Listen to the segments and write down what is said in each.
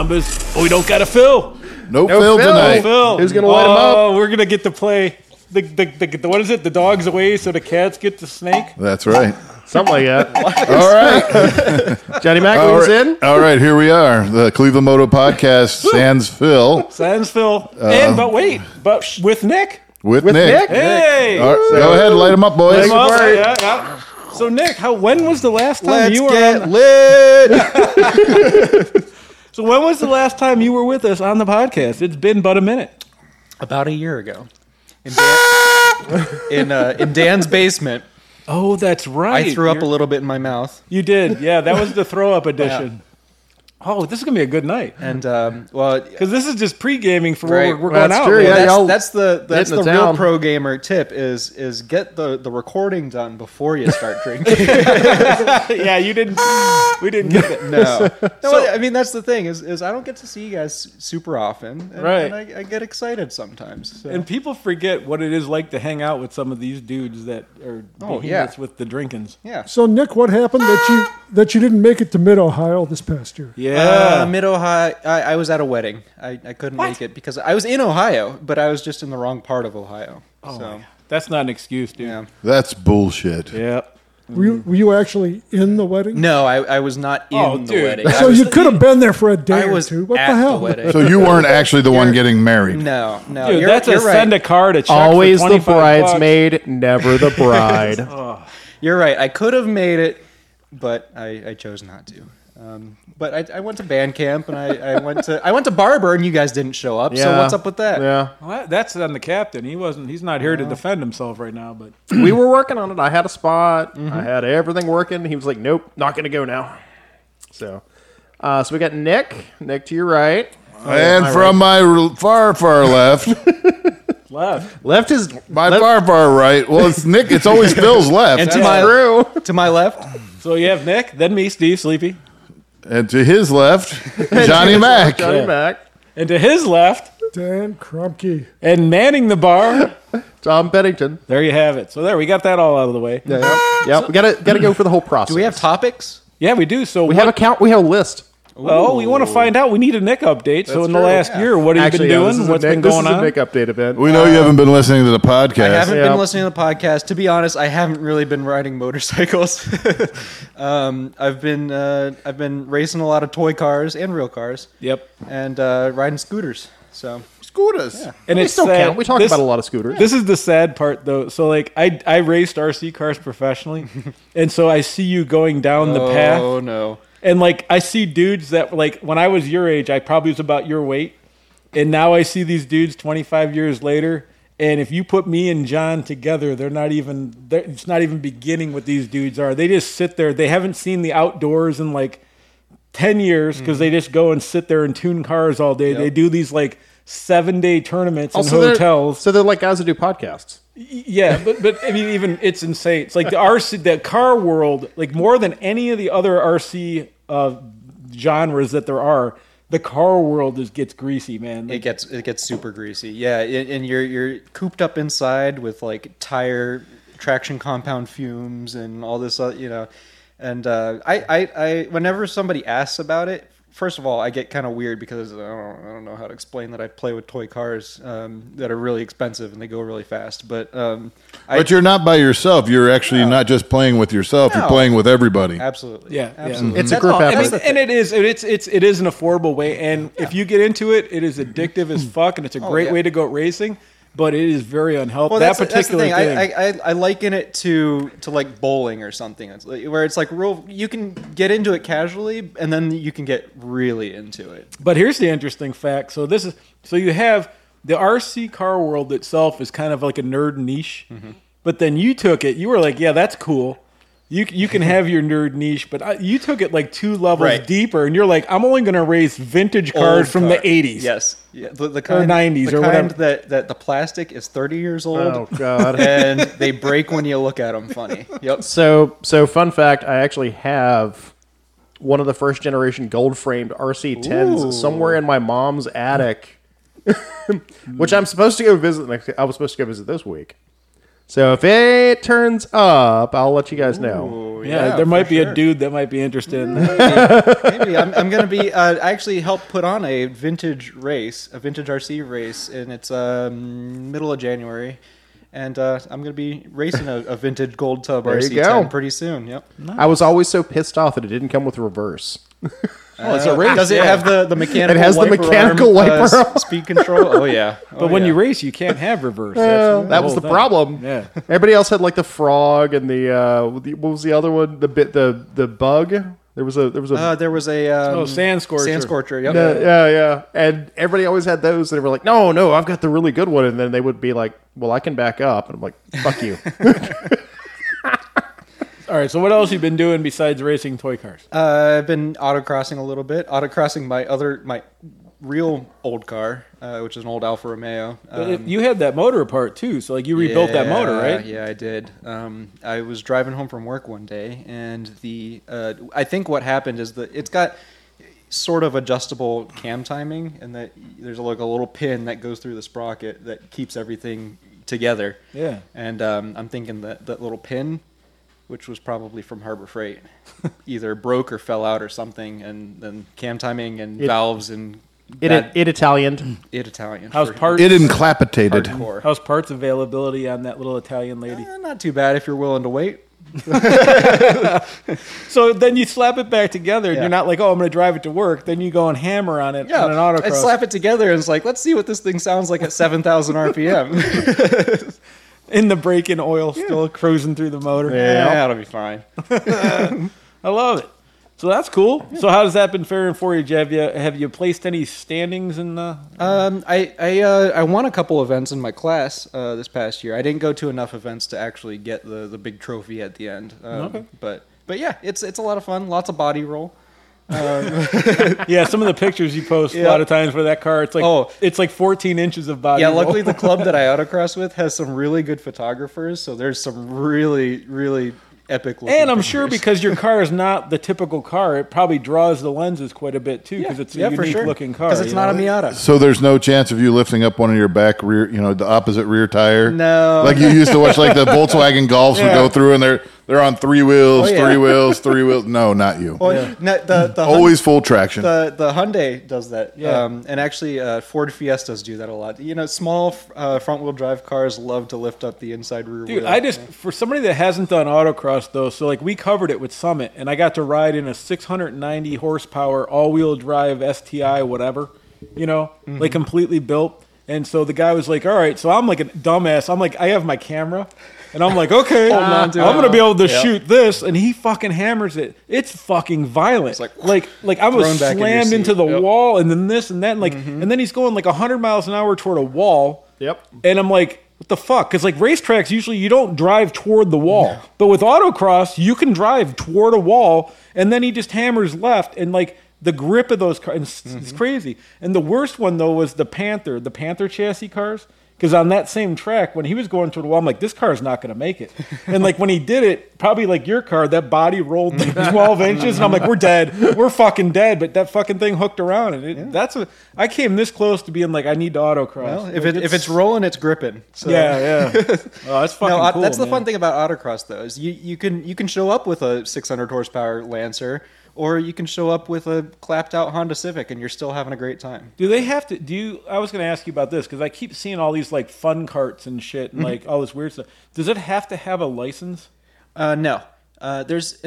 Columbus, but we don't got a Phil. No Phil tonight. Phil. Who's going to light him up? Oh, we're going to get to play the what is it? The dog's away so the cats get the snake? That's right. Something like that. All right. Johnny Mac All was right. in. All right, here we are. The Cleveland Moto Podcast, Sans Phil. Sans Phil. But with Nick. With With Nick. Nick? Hey. All right, go ahead, light them up, boys. Yeah. So Nick, when was the last time you were on? lit. So when was the last time you were with us on the podcast? It's been but a minute. About a year ago, in Dan's basement, Oh, that's right. I threw up a little bit in my mouth, You did. Yeah, that was the throw up edition. Oh, this is going to be a good night. and Because this is just pre-gaming for Right. where we're going That's out. true, man. yeah. y'all that's the hitting the real town. pro gamer tip is get the recording done before you start drinking. Yeah, we didn't get that. No, I mean that's the thing is I don't get to see you guys super often, and, Right. and I get excited sometimes. So. And people forget what it is like to hang out with some of these dudes that are Oh, behemoths yeah. with the drinkings. Yeah. So, Nick, what happened that you didn't make it to Mid-Ohio this past year? Yeah. Mid Ohio. I was at a wedding. I couldn't make it because I was in Ohio, but I was just in the wrong part of Ohio. So That's not an excuse, dude. yeah. That's bullshit. Yeah. Were you actually in the wedding? No, I was not in Oh, the dude. wedding. So you could have been there for a day I or was two. What at the hell? wedding. So you weren't actually the one getting married. No. Dude, you're, that's you're right. send a card, a check Always for the $25. bridesmaid, never the bride. You're right. I could have made it, but I chose not to. But I went to band camp and I went to Barber and you guys didn't show up. So Yeah. what's up with that? Yeah. Well, that's on the captain. He's not here to defend himself right now, but We were working on it. I had a spot. I had everything working. He was like, nope, not going to go now. So we got Nick. Nick to your right. And from my far, far left, left. Left is my far, far right. Well, it's Nick. It's always Phil's left. And to my left, So you have Nick, then me, Steve, Sleepy. And to his left, Johnny Mac. Johnny Mac. And to his left, Dan Krumke. and manning the bar, Tom Pennington. there you have it. So there, we got that all out of the way. Yeah. We gotta go for the whole process. do we have topics? Yeah, we do. So We have a count. We have a list. Well, we want to find out. We need a Nick update. So in the last year, what have you been doing? What's been going This is a on? Nick update event. We know you haven't been listening to the podcast. I haven't Yeah. been listening to the podcast. To be honest, I haven't really been riding motorcycles. I've been racing a lot of toy cars and real cars, Yep. and riding scooters. So Scooters. And We it's still sad. count. We talk This- about a lot of scooters. This is the sad part, though. So, like, I raced RC cars professionally, and so I see you going down the path, oh no. and like I see dudes that like when I was your age, I probably was about your weight, and now I see these dudes 25 years later. And if you put me and John together, it's not even beginning what these dudes are. They just sit there. They haven't seen the outdoors in like 10 years because they just go and sit there and tune cars all day. Yep. They do these like 7-day tournaments in Also, they're- hotels. So they're like guys that do podcasts. Yeah, but I mean, even it's insane. It's like the car world, like more than any of the other RC genres that there are. The car world gets greasy, man. It gets super greasy. Yeah, and you're cooped up inside with like tire traction compound fumes and all this, And I whenever somebody asks about it, first of all, I get kind of weird because I don't know how to explain that I play with toy cars that are really expensive and they go really fast. But But you're not by yourself. You're actually not just playing with yourself. You're No. playing with everybody. absolutely, Yeah, yeah. absolutely. It's a group I effort. mean, and it is an affordable way. And if you get into it, it is addictive as fuck, and it's a great yeah. way to go racing. But it is very unhealthy. Well, that that's particular the thing. thing. I liken it to like bowling or something. It's like, where it's like real. You can get into it casually, and then you can get really into it. But here's the interesting fact. So you have the RC car world itself is kind of like a nerd niche. Mm-hmm. But then you took it. You were like, yeah, that's cool. You can have your nerd niche, but you took it like 2 levels Right. deeper, and you're like, I'm only going to race vintage cars Old from car. the 80s. Yes, yeah, the kind 90s the or kind whatever. that the plastic is 30 years old. Oh God. And they break when you look at them funny. Yep. So fun fact, I actually have one of the first generation gold framed RC10s Ooh. somewhere in my mom's attic, which I'm supposed to go visit. I was supposed to go visit this week. So if it turns up, I'll let you guys know. Oh, Yeah, there might for be sure. a dude that might be interested in that. Maybe I'm going to be. I actually helped put on a vintage RC race, and it's middle of January, and I'm going to be racing a vintage gold tub There you RC10 go. pretty soon. Yep. I was always so pissed off that it didn't come with reverse. It's a race. Does it have the mechanical? It has the wiper mechanical arm, wiper arm. speed control. Oh yeah. But when you race, you can't have reverse. That was whole the thing. problem. Yeah. Everybody else had like the frog and what was the other one? The bug. There was a there was a Sand Scorcher. Sand Scorcher. Yep. yeah. And everybody always had those. And they were like, no, I've got the really good one. And then they would be like, well, I can back up. And I'm like, fuck you. All right. So what else you been doing besides racing toy cars? I've been autocrossing a little bit. Autocrossing my real old car, which is an old Alfa Romeo. You had that motor apart too, so like you rebuilt that motor, right? Yeah, I did. I was driving home from work one day, and I think what happened is that it's got sort of adjustable cam timing, and that there's like a little pin that goes through the sprocket that keeps everything together. Yeah. And I'm thinking that little pin, which was probably from Harbor Freight, either broke or fell out or something, and then cam timing and valves and It Italianed. Italian. How's for parts? It incapacitated. hardcore. How's parts availability on that little Italian lady? Not too bad if you're willing to wait. So then you slap it back together, and Yeah. you're not like, oh, I'm going to drive it to work. Then you go and hammer on it on an I autocross. slap it together and it's like, let's see what this thing sounds like at 7,000 RPM. in the brake-in oil, still cruising through the motor. Yeah, that'll be fine. I love it. So that's cool. So how has that been faring for you? Have you placed any standings in the? I won a couple events in my class this past year. I didn't go to enough events to actually get the big trophy at the end. Okay. But yeah, it's a lot of fun. Lots of body roll. Yeah, some of the pictures you post a lot of times for that car, it's like 14 inches of body. Yeah, roll. luckily the club that I autocross with has some really good photographers, so there's some really, really epic looking And I'm sure pictures. because your car is not the typical car, it probably draws the lenses quite a bit too, because it's a for unique sure. looking car. Because it's you not a know? Miata. So there's no chance of you lifting up one of your back rear, the opposite rear tire? No. Like you used to watch like the Volkswagen Golfs would go through and they're on three wheels, Oh, yeah. three wheels. No, not you. Well, no, the Always full traction. The Hyundai does that, Yeah. and actually Ford Fiestas do that a lot. Small front wheel drive cars love to lift up the inside rear Dude, wheel. for somebody that hasn't done autocross though, so like we covered it with Summit, and I got to ride in a 690 horsepower all-wheel drive STI, whatever, like completely built. And so the guy was like, "All right," so I'm like a dumbass. I'm like, I have my camera, and I'm like, "Okay, I'm gonna be able to shoot this," and he fucking hammers it. It's fucking violent. It's like I was thrown back in your slammed seat. into the Yep. wall, and then this and that, and and then he's going like 100 miles an hour toward a wall. Yep. And I'm like, what the fuck? Because like racetracks, usually you don't drive toward the wall. But with autocross, you can drive toward a wall, and then he just hammers left, and like the grip of those cars, it's crazy. And the worst one though was the Panther chassis cars. Because on that same track, when he was going toward the wall, I'm like, this car's not going to make it. And like when he did it, probably like your car, that body rolled like 12 inches, and I'm like, we're dead. We're fucking dead. But that fucking thing hooked around, and I came this close to being like, I need to autocross. Well, Like, if it's rolling, it's gripping. So. yeah. Oh, that's fucking No, cool. that's the man. fun thing about autocross, though, is you can show up with a 600 horsepower Lancer, or you can show up with a clapped out Honda Civic, and you're still having a great time. Do they have to? I was going to ask you about this because I keep seeing all these like fun carts and shit and like all this weird stuff. Does it have to have a license? No. There's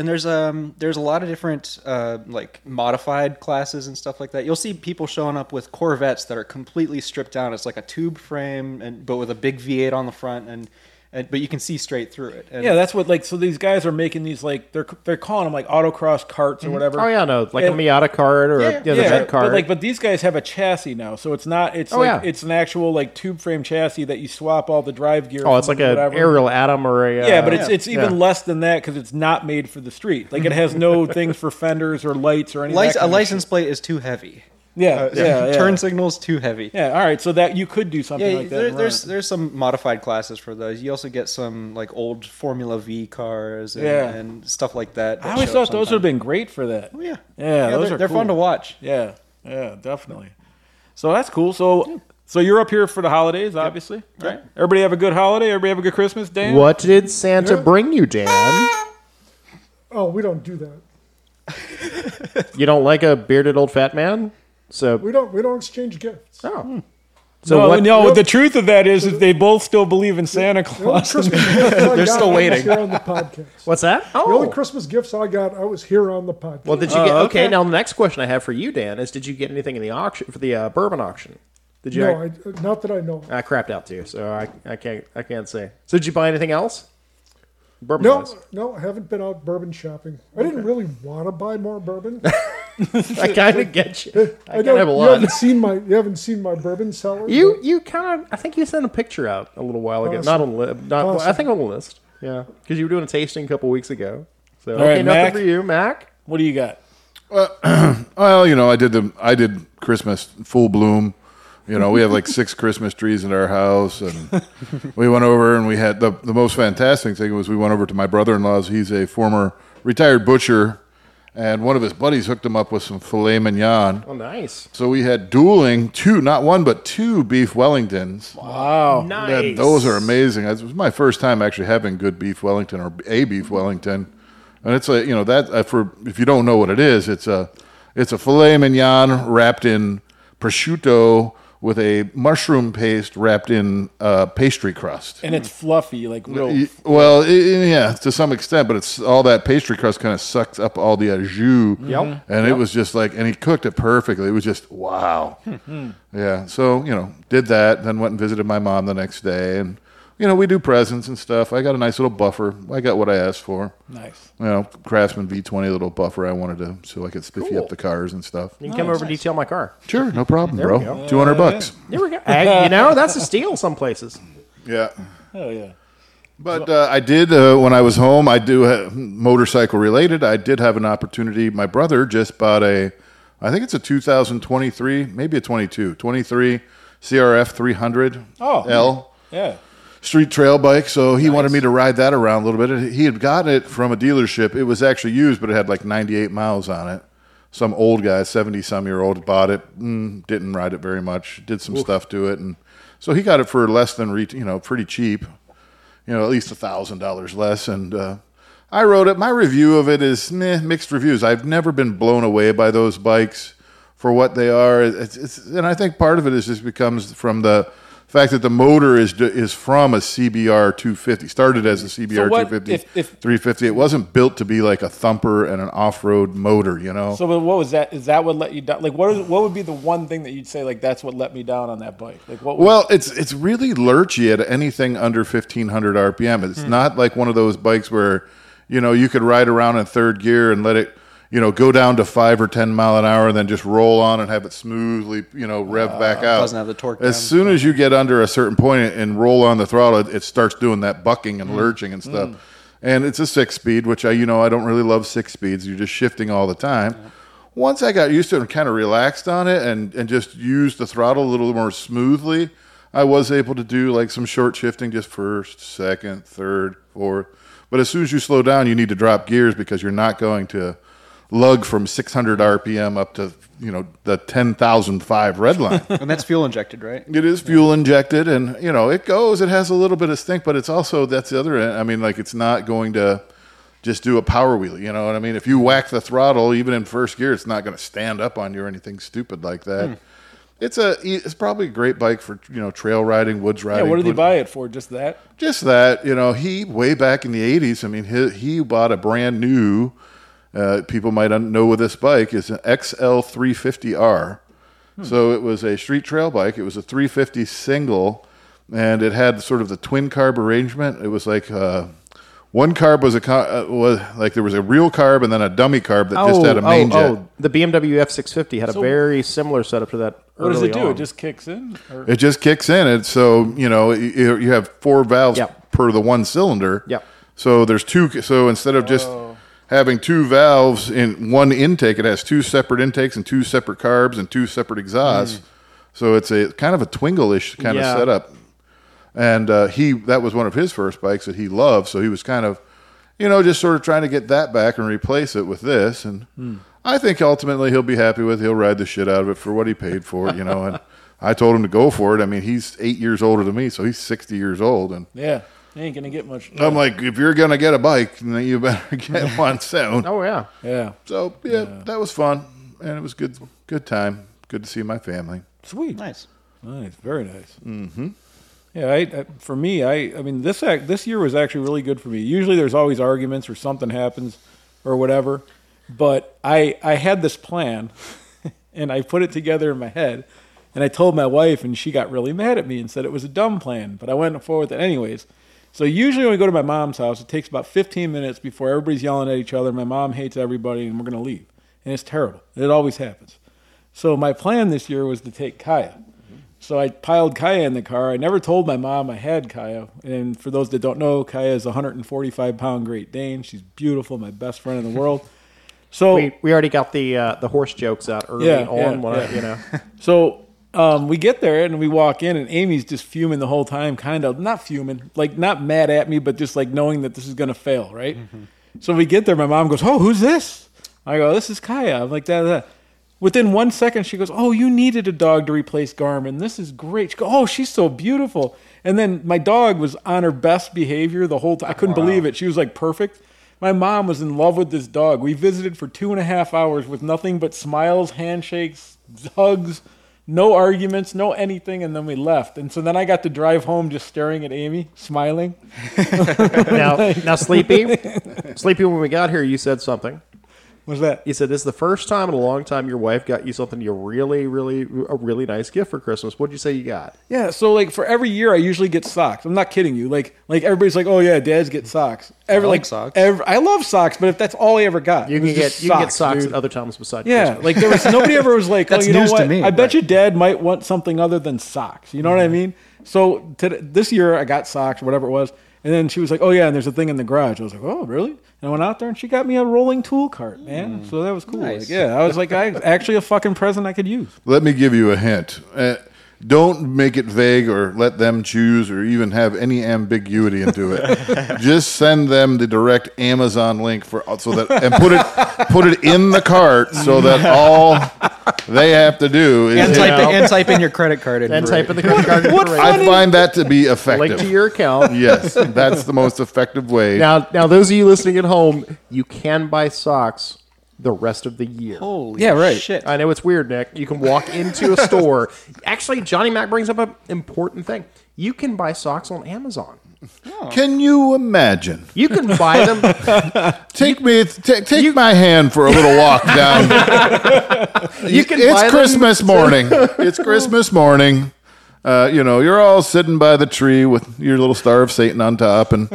a lot of different like modified classes and stuff like that. You'll see people showing up with Corvettes that are completely stripped down. It's like a tube frame, but with a big V8 on the front, but you can see straight through it. And Yeah, that's what like. So these guys are making these like they're calling them like autocross carts or whatever. Oh yeah, no, like And- a Miata cart or the Vet cart. but these guys have a chassis now, so it's not. It's it's an actual like tube frame chassis that you swap all the drive gear. it's from like an whatever. aerial Atom or a Yeah, but it's even yeah. less than that because it's not made for the street. Like it has no things for fenders or lights or anything. a license plate is too heavy. Yeah. Turn signals too heavy. Yeah, all right. So that you could do something Yeah, like that. and run it. there's some modified classes for those. You also get some like old Formula V cars and, Yeah. and stuff like that. I always thought those would have been great for that. Oh, yeah. Yeah, those they're are fun to cool. watch. Yeah, definitely. So that's cool. So you're up here for the holidays, obviously, right? Everybody have a good holiday. Everybody have a good Christmas, Dan. What did Santa bring you, Dan? Oh, we don't do that. You don't like a bearded old fat man? So We don't exchange gifts. oh. So So what? no, the truth of that is they both still believe in Santa The only Claus. Christmas gifts I got, still I waiting. was here on the podcast. What's that? The only Oh. Christmas gifts I got, I was here on the podcast. Well, did you get? Okay. okay. Now the next question I have for you, Dan, is: did you get anything in the auction for the bourbon auction? Did you? no, not that I know. of. I crapped out too, so I can't say. So did you buy anything else? Bourbon. No, wise? no, I haven't been out bourbon shopping. I didn't really want to buy more bourbon. I kind of get you. I kind know of have a you lot. haven't seen my bourbon cellar. You kind of. I think you sent a picture out a little while ago. Not on the not. Well, I think on the list. Yeah, because you were doing a tasting a couple weeks ago. So right, okay, nothing Mac. for you, Mac. What do you got? Well, I did Christmas full bloom. We have like 6 Christmas trees in our house, and we went over and we had the most fantastic thing was we went over to my brother-in-law's. He's a former retired butcher, and one of his buddies hooked him up with some filet mignon. Oh, nice. So we had dueling not one but 2 beef Wellingtons. Wow. Nice. And those are amazing. It was my first time actually having good beef Wellington or a beef Wellington, and it's if you don't know what it is, it's a filet mignon wrapped in prosciutto with a mushroom paste wrapped in pastry crust. And it's fluffy, like real. Well, yeah, to some extent, but it's all that pastry crust kind of sucks up all the jus. Yep. And it was just like, and he cooked it perfectly. It was just, wow. Yeah. So, did that, then went and visited my mom the next day. And, we do presents and stuff. I got a nice little buffer. I got what I asked for. Nice. Craftsman V20 little buffer I wanted to, so I could spiffy Cool. up the cars and stuff. You can come over and detail my car. Sure, no problem, we bro. go. $200. There we go. Hey, that's a steal some places. Yeah. Oh yeah. But I did, when I was home, I do have motorcycle related. I did have an opportunity. My brother just bought I think it's a 2023, maybe a 23 CRF 300 L Yeah. street trail bike. So he wanted me to ride that around a little bit. He had gotten it from a dealership. It was actually used, but it had like 98 miles on it. Some old guy, 70-some-year-old, bought it, didn't ride it very much, did some stuff to it. And so he got it for less than, pretty cheap. At least $1,000 less, and I rode it. My review of it is mixed reviews. I've never been blown away by those bikes for what they are. And I think part of it is just becomes from the fact that the motor is from a CBR 250. Started as a CBR 250, 350. It wasn't built to be like a thumper and an off-road motor, So what was that? Is that what let you down? Like, what would be the one thing that you'd say, like, that's what let me down on that bike? Like, what? Well, it's really lurchy at anything under 1,500 RPM. It's not like one of those bikes where, you could ride around in third gear and let it, go down to 5 or 10 mile an hour and then just roll on and have it smoothly, rev back out. Doesn't have the torque As down. soon as you get under a certain point and roll on the throttle, it starts doing that bucking and lurching and stuff. And it's a 6-speed, which I don't really love 6 speeds. You're just shifting all the time. Once I got used to it and kind of relaxed on it and just used the throttle a little more smoothly, I was able to do like some short shifting, just first, second, third, fourth. But as soon as you slow down, you need to drop gears because you're not going to lug from 600 RPM up to, the 10,005 red line. And that's fuel injected, right? It is fuel injected, and, it goes. It has a little bit of stink, but it's also, that's the other end. I mean, like, it's not going to just do a power wheel, you know what I mean? If you whack the throttle, even in first gear, it's not going to stand up on you or anything stupid like that. It's probably a great bike for, trail riding, woods riding. Yeah, what did he buy it for? Just that? Just that, he, way back in the 80s, I mean, he bought a brand new, people might know with this bike, is an XL350R. So it was a street trail bike. It was a 350 single, and it had sort of the twin carb arrangement. It was like one carb was there was a real carb and then a dummy carb that just had a main jet. The BMW F650 had a very similar setup to that. What does it do? early on. It just kicks in? Or? It just kicks in. And so, you have 4 valves per the one cylinder. Yep. So there's 2. So instead of just having 2 valves in one intake, it has 2 separate intakes and 2 separate carbs and 2 separate exhausts. So it's a kind of a Twingle-ish kind of setup. And that was one of his first bikes that he loved. So he was kind of, just sort of trying to get that back and replace it with this. And I think ultimately he'll be happy with it. He'll ride the shit out of it for what he paid for it, And I told him to go for it. I mean, he's 8 years older than me, so he's 60 years old. And Yeah. You ain't gonna get much. I'm like, if you're gonna get a bike, then you better get one soon. Oh yeah. Yeah, So that was fun, and it was good time. Good to see my family. sweet, Nice. very nice. Mm-hmm. Yeah, for me, I mean, this year was actually really good for me. Usually, there's always arguments or something happens or whatever, but I had this plan, and I put it together in my head, and I told my wife, and she got really mad at me and said it was a dumb plan, but I went forward with it anyways. So usually when we go to my mom's house, it takes about 15 minutes before everybody's yelling at each other. My mom hates everybody, and we're going to leave. And it's terrible. It always happens. So my plan this year was to take Kaya. So I piled Kaya in the car. I never told my mom I had Kaya. And for those that don't know, Kaya is a 145-pound Great Dane. She's beautiful, my best friend in the world. So We already got the horse jokes out early on. So we get there and we walk in, and Amy's just fuming the whole time, kind of not fuming, like not mad at me, but just like knowing that this is going to fail, right? Mm-hmm. So we get there, my mom goes, "Oh, who's this?" I go, "This is Kaya." I'm like, that. Within 1 second, she goes, "Oh, you needed a dog to replace Garmin. This is great." She goes, "Oh, she's so beautiful." And then my dog was on her best behavior the whole time. I couldn't believe it. She was like perfect. My mom was in love with this dog. We visited for 2.5 hours with nothing but smiles, handshakes, hugs, no arguments, no anything, and then we left. And so then I got to drive home just staring at Amy, smiling. Now, Sleepy, when we got here, you said something. What's that? You said this is the first time in a long time your wife got you something a really nice gift for Christmas. What'd you say you got? Yeah, so like for every year I usually get socks. I'm not kidding you. Like everybody's like, "Oh yeah, dads get socks." I like socks. I love socks, but if that's all I ever got, You it was can just get socks dude. at other times besides Yeah, Christmas. like there was nobody ever was like, That's "Oh, you know news to what? me, I bet but- your dad might want something other than socks." You know what I mean? So this year I got socks, whatever it was, and then she was like, "Oh yeah, and there's a thing in the garage." I was like, "Oh really?" And I went out there and she got me a rolling tool cart, man. So that was cool. Nice. Like, yeah, I was like, actually a fucking present I could use. Let me give you a hint. Don't make it vague or let them choose or even have any ambiguity into it. Just send them the direct Amazon link and put it in the cart so that all they have to do is And type in your credit card And type in the credit card information. I find that to be Link effective. to your account. Yes, that's the most effective way. Now, those of you listening at home, you can buy socks the rest of the year. Holy Yeah, right. shit. I know it's weird, Nick. You can walk into a store. Actually, Johnny Mac brings up an important thing. You can buy socks on Amazon. Can you imagine? You can buy them. Take my hand for a little walk down. You can It's buy them- Christmas morning. It's Christmas morning. You're all sitting by the tree with your little Star of Satan on top, and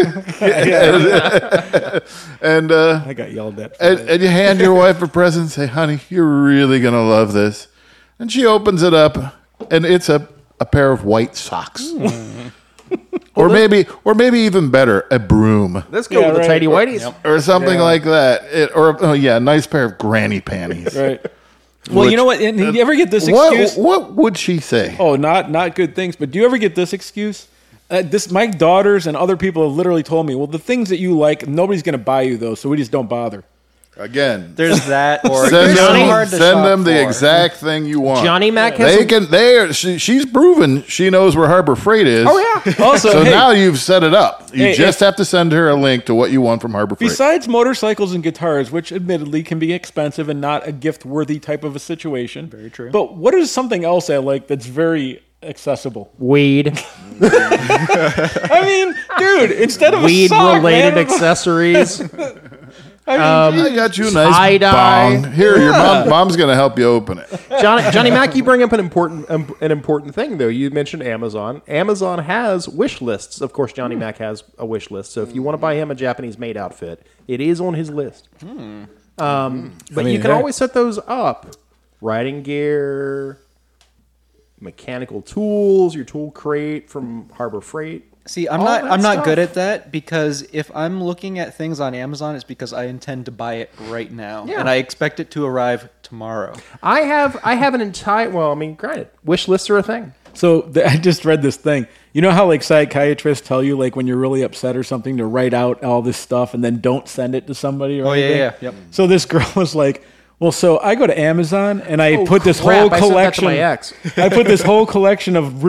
and I got yelled at. and you hand your wife a present and say, "Honey, you're really gonna love this." And she opens it up, and it's a pair of white socks. Or maybe even better, a broom Let's go with the tidy whities. or something like that. A nice pair of granny panties. Right. Well, you know what? And you ever get this excuse? What would she say? Oh, not good things. But do you ever get this excuse? My daughters and other people have literally told me, well, the things that you like, nobody's going to buy you those, so we just don't bother. Again, There's that, or send it's so hard to shop them the for. exact thing you want. Johnny Mac has She's proven she knows where Harbor Freight is. Oh, yeah. Also, So hey, now you've set it up. You Hey, just have to send her a link to what you want from Harbor Freight. besides motorcycles and guitars, which admittedly can be expensive and not a gift-worthy type of a situation. Very true. But what is something else I like that's very accessible? weed, I mean, dude, instead of a sock, weed-related man, accessories. I got you a nice tie-dye. bong. Here, your mom's going to help you open it. Johnny Mac, you bring up an important thing though. You mentioned Amazon. Amazon has wish lists. Of course, Johnny Mac has a wish list. So if you want to buy him a Japanese-made outfit, it is on his list. But you can always set those up. Riding gear, mechanical tools, your tool crate from Harbor Freight. See, I'm All not that I'm not stuff. good at that, because if I'm looking at things on Amazon, it's because I intend to buy it right now, Yeah. and I expect it to arrive tomorrow. I have an entire. Well, I mean, granted, wish lists are a thing. So I just read this thing. You know how like psychiatrists tell you like when you're really upset or something to write out all this stuff and then don't send it to somebody or anything? Yep. So this girl was like, well, so I go to Amazon and I put this crap, whole I sent that to collection. my ex. I put this whole collection of really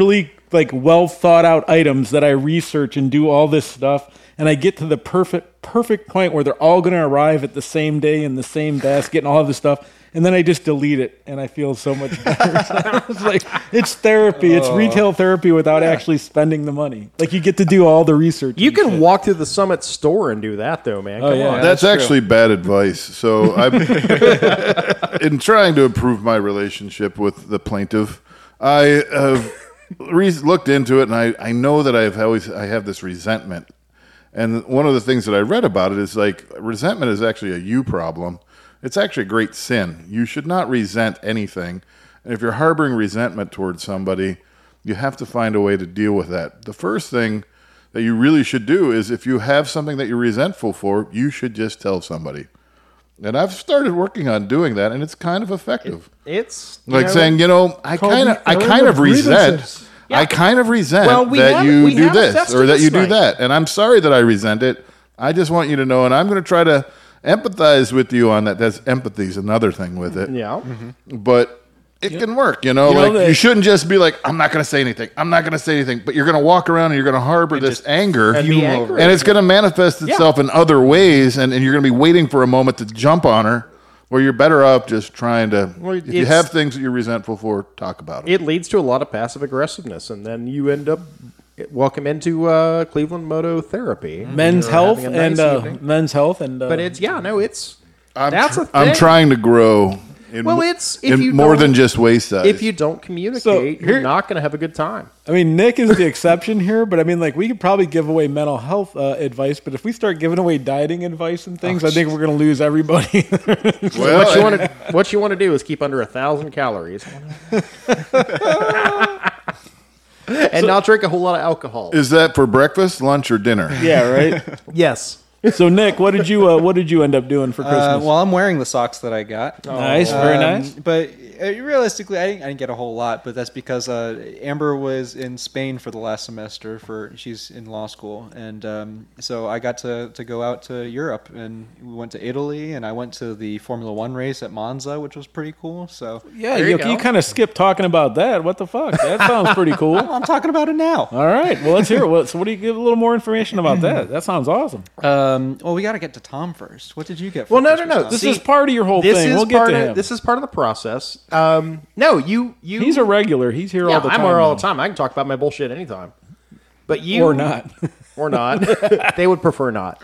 like well thought out items that I research and do all this stuff, and I get to the perfect point where they're all going to arrive at the same day in the same basket and all of this stuff. And then I just delete it, and I feel so much better. It's like it's therapy. It's retail therapy without actually spending the money. Like you get to do all the research. You can walk through the Summit store and do that, though, man. Come on. That's actually bad advice. So I'm in trying to improve my relationship with the plaintiff. I have looked into it, and I know that I have this resentment. And one of the things that I read about it is like resentment is actually a you problem. It's actually a great sin. You should not resent anything. And if you're harboring resentment towards somebody, you have to find a way to deal with that. The first thing that you really should do is if you have something that you're resentful for, you should just tell somebody. And I've started working on doing that, and it's kind of effective. It's like saying, I kind of resent. Yeah. I kind of resent that you do this or that you do that. And I'm sorry that I resent it. I just want you to know, and I'm going to try to empathize with you on that. That's empathy is another thing with it. Yeah. Mm-hmm. But it can work, you shouldn't just be like, I'm not going to say anything. I'm not going to say anything. But you're going to walk around and you're going to harbor this anger. And be angry. And it's going to manifest itself in other ways. And you're going to be waiting for a moment to jump on her. Where you're better off just trying to, if you have things that you're resentful for, talk about them. It leads to a lot of passive aggressiveness, and then you end up welcome into Cleveland Moto Therapy. Men's health and But it's that's a thing. I'm trying to grow. More than just waist size. If you don't communicate, you're not going to have a good time. I mean, Nick is the exception here, but I mean, like, we could probably give away mental health advice, but if we start giving away dieting advice and things, I think we're going to lose everybody. What you want to do is keep under 1,000 calories. And not drink a whole lot of alcohol. Is that for breakfast, lunch, or dinner? Yeah, right? Yes. So Nick, what did you end up doing for Christmas? Well, I'm wearing the socks that I got. Nice, very nice. But realistically, I didn't get a whole lot. But that's because Amber was in Spain for the last semester. She's in law school, and so I got to go out to Europe, and we went to Italy, and I went to the Formula One race at Monza, which was pretty cool. So yeah, you kind of skipped talking about that. What the fuck? That sounds pretty cool. I'm talking about it now. All right, well let's hear it. So what do you give a little more information about that? That sounds awesome. Well, we got to get to Tom first. What did you get? No. This is part of your whole thing. We'll get to him. This is part of the process. No, you. He's a regular. He's here all the time. I'm here all the time. I can talk about my bullshit anytime. But you or not. Or not. They would prefer not.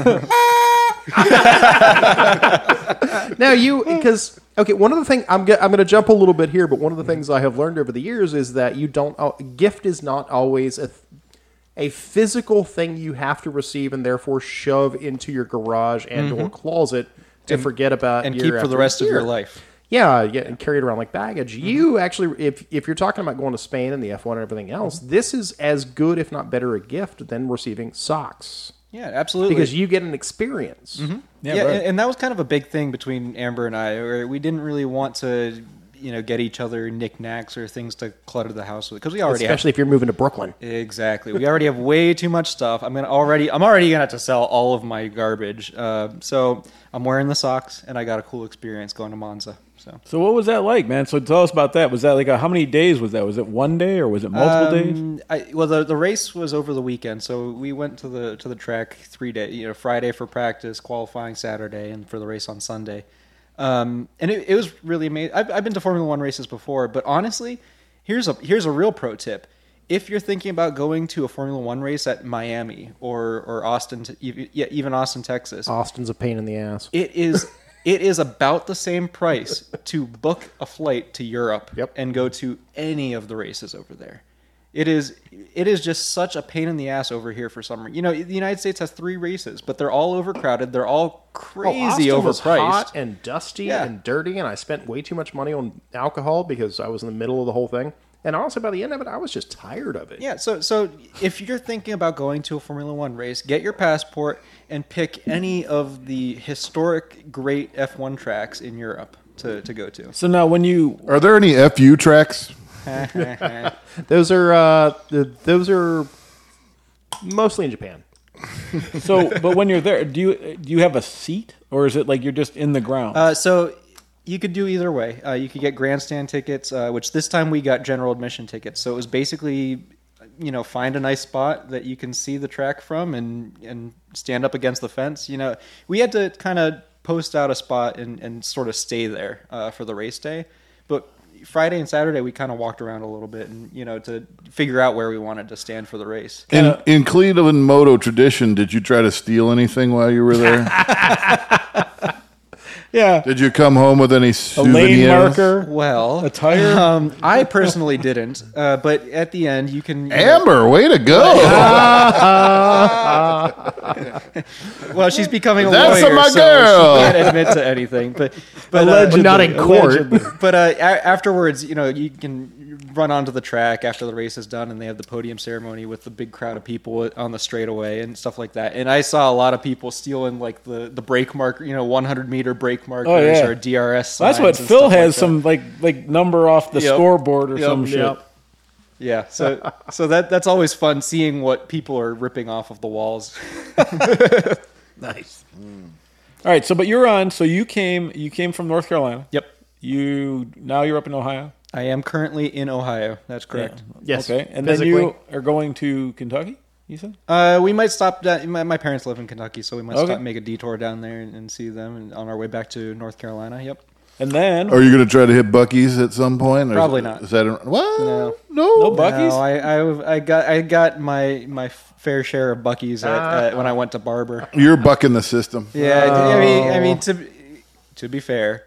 No, because one of the things I'm going to jump a little bit here, but one of the things I have learned over the years is that gift is not always a physical thing you have to receive and therefore shove into your garage and or closet to forget about and keep for the rest of your life. Yeah, and carry it around like baggage. You actually, if you're talking about going to Spain and the F1 and everything else, this is as good, if not better, a gift than receiving socks. Yeah, absolutely. Because you get an experience. Mm-hmm. Yeah, right. And that was kind of a big thing between Amber and I, where we didn't really want to get each other knickknacks or things to clutter the house with, because we already especially if you're moving to Brooklyn. Exactly, we already have way too much stuff. I'm already gonna have to sell all of my garbage. So I'm wearing the socks, and I got a cool experience going to Monza. So what was that like, man? So tell us about that. Was that like how many days was that? Was it one day or was it multiple days? The race was over the weekend, so we went to the track 3 days. Friday for practice, qualifying Saturday, and for the race on Sunday. And it was really amazing. I've been to Formula One races before, but honestly, here's a real pro tip. If you're thinking about going to a Formula One race at Miami or Austin, even Austin, Texas, Austin's a pain in the ass. It is about the same price to book a flight to Europe and go to any of the races over there. It is just such a pain in the ass over here for some reason. The United States has 3 races, but they're all overcrowded. They're all crazy overpriced. Was hot and dusty and dirty, and I spent way too much money on alcohol because I was in the middle of the whole thing. And honestly, by the end of it, I was just tired of it. Yeah, so if you're thinking about going to a Formula One race, get your passport and pick any of the historic great F1 tracks in Europe to go to. So now Are there any FU tracks? Those are mostly in Japan. So, but when you're there, do you have a seat, or is it like you're just in the ground? So You could do either way. You could get grandstand tickets, which this time we got general admission tickets. So it was basically, find a nice spot that you can see the track from and stand up against the fence. We had to kind of post out a spot and sort of stay there for the race day. But Friday and Saturday, we kind of walked around a little bit and, to figure out where we wanted to stand for the race. In Cleveland Moto tradition, did you try to steal anything while you were there? Yeah. Did you come home with any A souvenirs? lane marker. Well, A tire? I personally didn't, but at the end, you can... Amber, way to go. Well, she's becoming a That's lawyer, my so girl. she can't admit to anything. But not in court. But afterwards, you can run onto the track after the race is done, and they have the podium ceremony with the big crowd of people on the straightaway and stuff like that. And I saw a lot of people stealing like the brake marker, 100-meter brake markers or DRS signs. That's what and Phil stuff has, like that. some like number off the scoreboard or some shit. Yeah, so that's always fun seeing what people are ripping off of the walls. Nice. All right, but you're on. So you came from North Carolina. Yep, Now you're up in Ohio. I am currently in Ohio. That's correct. Yes. Okay, and Physically. then you are going to Kentucky. You said? We might stop. My parents live in Kentucky, so we might Okay. make a detour down there and see them, and on our way back to North Carolina. Yep. And then Are you going to try to hit Buc-ee's at some point? Or Probably not. Is that what? No. no Buc-ee's. No, I got my fair share of Buc-ee's when I went to Barber. You're bucking the system. Yeah, I mean to be fair,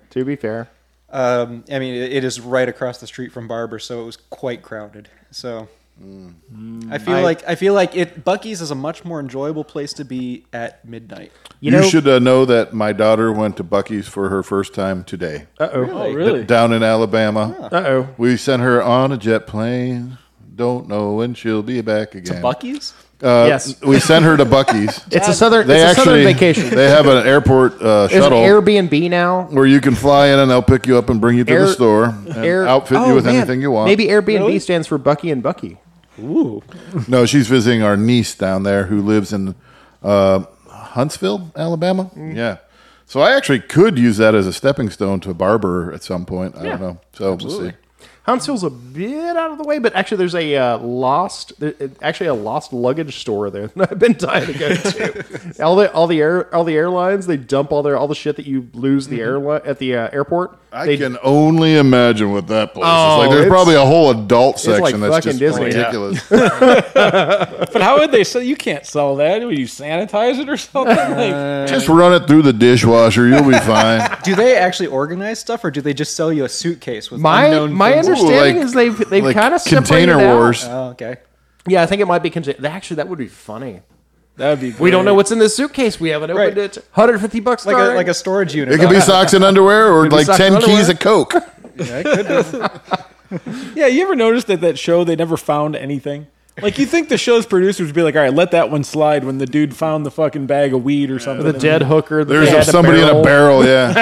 it is right across the street from Barber, so it was quite crowded. So I feel like Buc-ee's is a much more enjoyable place to be at midnight. You should know that my daughter went to Buc-ee's for her first time today. Oh, really? Down in Alabama. Uh-oh. We sent her on a jet plane. Don't know when she'll be back again. Buc-ee's? Yes. We sent her to Buc-ee's. It's a southern vacation. They have an airport There's shuttle an Airbnb now. where you can fly in and they'll pick you up and bring you to the store and outfit you with anything you want. Maybe Airbnb stands for Bucky and Bucky. Ooh. No, she's visiting our niece down there who lives in Huntsville, Alabama. Yeah. So I actually could use that as a stepping stone to Barber at some point. I don't know. So we'll see. Huntsville's a bit out of the way, but actually there's a lost luggage store there that I've been dying to go to. all the airlines, they dump all the shit that you lose the airline at the airport. I can only imagine what that place is like. There's it's- probably a whole adult like section that's fucking just Disney. ridiculous. But how would they sell? You can't sell that. Would you sanitize it or something? Just run it through the dishwasher. You'll be fine. Do they actually organize stuff, or do they just sell you a suitcase with My unknown things? understanding like- is they've like kind of separated Container out. Wars. Oh, okay. Yeah, I think it might be actually that would be funny. That would be. Great. We don't know what's in this suitcase. We haven't opened Right. it. $150 Like starting. a storage unit. It could be socks and underwear or Could be like socks 10 and keys underwear. of Coke. Yeah, you ever noticed that show they never found anything? Like you think the show's producers would be like, all right, let that one slide when the dude found the fucking bag of weed or something. the dead hooker. that they There's had somebody in a barrel, yeah.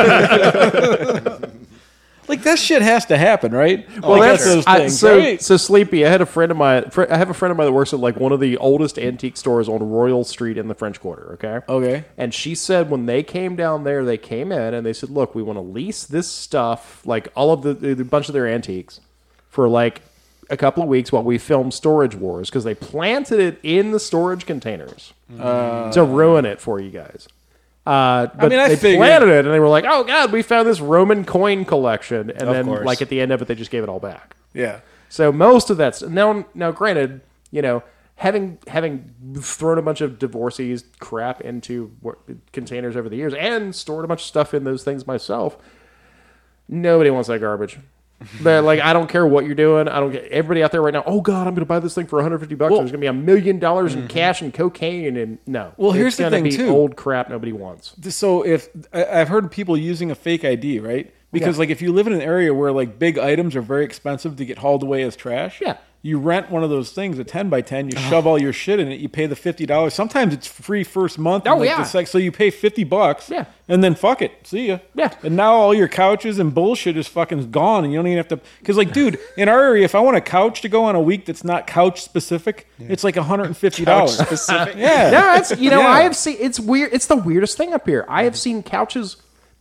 Like that shit has to happen, right? Well, Like, that's those things, so right? Sleepy. I had a friend of mine. I have a friend of mine that works at like one of the oldest antique stores on Royal Street in the French Quarter. Okay. Okay. And she said when they came down there, they came in and they said, "Look, we want to lease this stuff, like all of the bunch of their antiques, for like a couple of weeks while we film Storage Wars because they planted it in the storage containers to ruin it for you guys." But I they figured- planted it, and they were like, "Oh God, we found this Roman coin collection," and then course. like at the end of it, they just gave it all back. Yeah. So most of that's now. Granted, having thrown a bunch of divorcees crap into containers over the years and stored a bunch of stuff in those things myself, nobody wants that garbage. But like, I don't care what you're doing. I don't get everybody out there right now. Oh God, I'm going to buy this thing for $150. There's going to be $1 million in cash and cocaine, and no. Well, here's it's the gonna thing, be too. old crap nobody wants. So if I've heard people using a fake ID, right? Because like if you live in an area where like big items are very expensive to get hauled away as trash, Yeah. you rent one of those things, a 10x10, you shove all your shit in it, you pay the $50. Sometimes it's free first month. Oh, and, like, yeah. so you pay $50. Yeah. And then fuck it. See ya. Yeah. And now all your couches and bullshit is fucking gone and you don't even have to, because like, dude, in our area, if I want a couch to go on a week that's not couch specific, it's like $150. Specific. Yeah. No, it's Yeah. I have seen it's weird. It's the weirdest thing up here. I have seen couches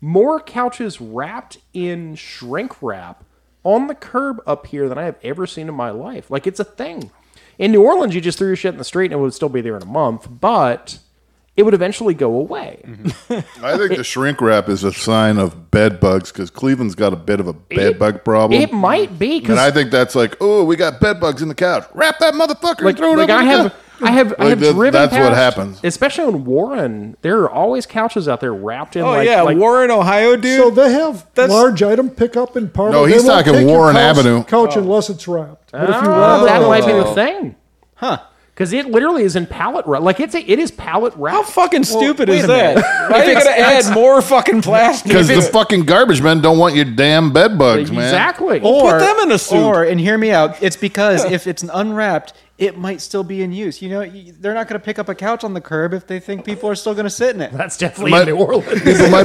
more couches wrapped in shrink wrap on the curb up here than I have ever seen in my life. Like, it's a thing. In New Orleans, you just threw your shit in the street and it would still be there in a month, but it would eventually go away. I think the shrink wrap is a sign of bed bugs because Cleveland's got a bit of a bed bug problem. It might be. And I think that's like, oh, we got bed bugs in the couch. Wrap that motherfucker and throw it up in the couch. I have driven that's past, what happens. especially in Warren. There are always couches out there wrapped in. Warren, Ohio, dude. So they have large item pickup in part. No, he's talking Warren Avenue. Couch unless it's wrapped. But if you wrap that it, might be the thing, Huh. because it literally is in pallet wrap. Like it is pallet wrap. How fucking stupid is that? Why are you going to add more fucking plastic? Because the fucking garbage men don't want your damn bed bugs, man. Exactly. Put them in a suit. And hear me out, it's because if it's unwrapped, it might still be in use. You know, they're not going to pick up a couch on the curb if they think people are still going to sit in it. That's definitely in New Orleans.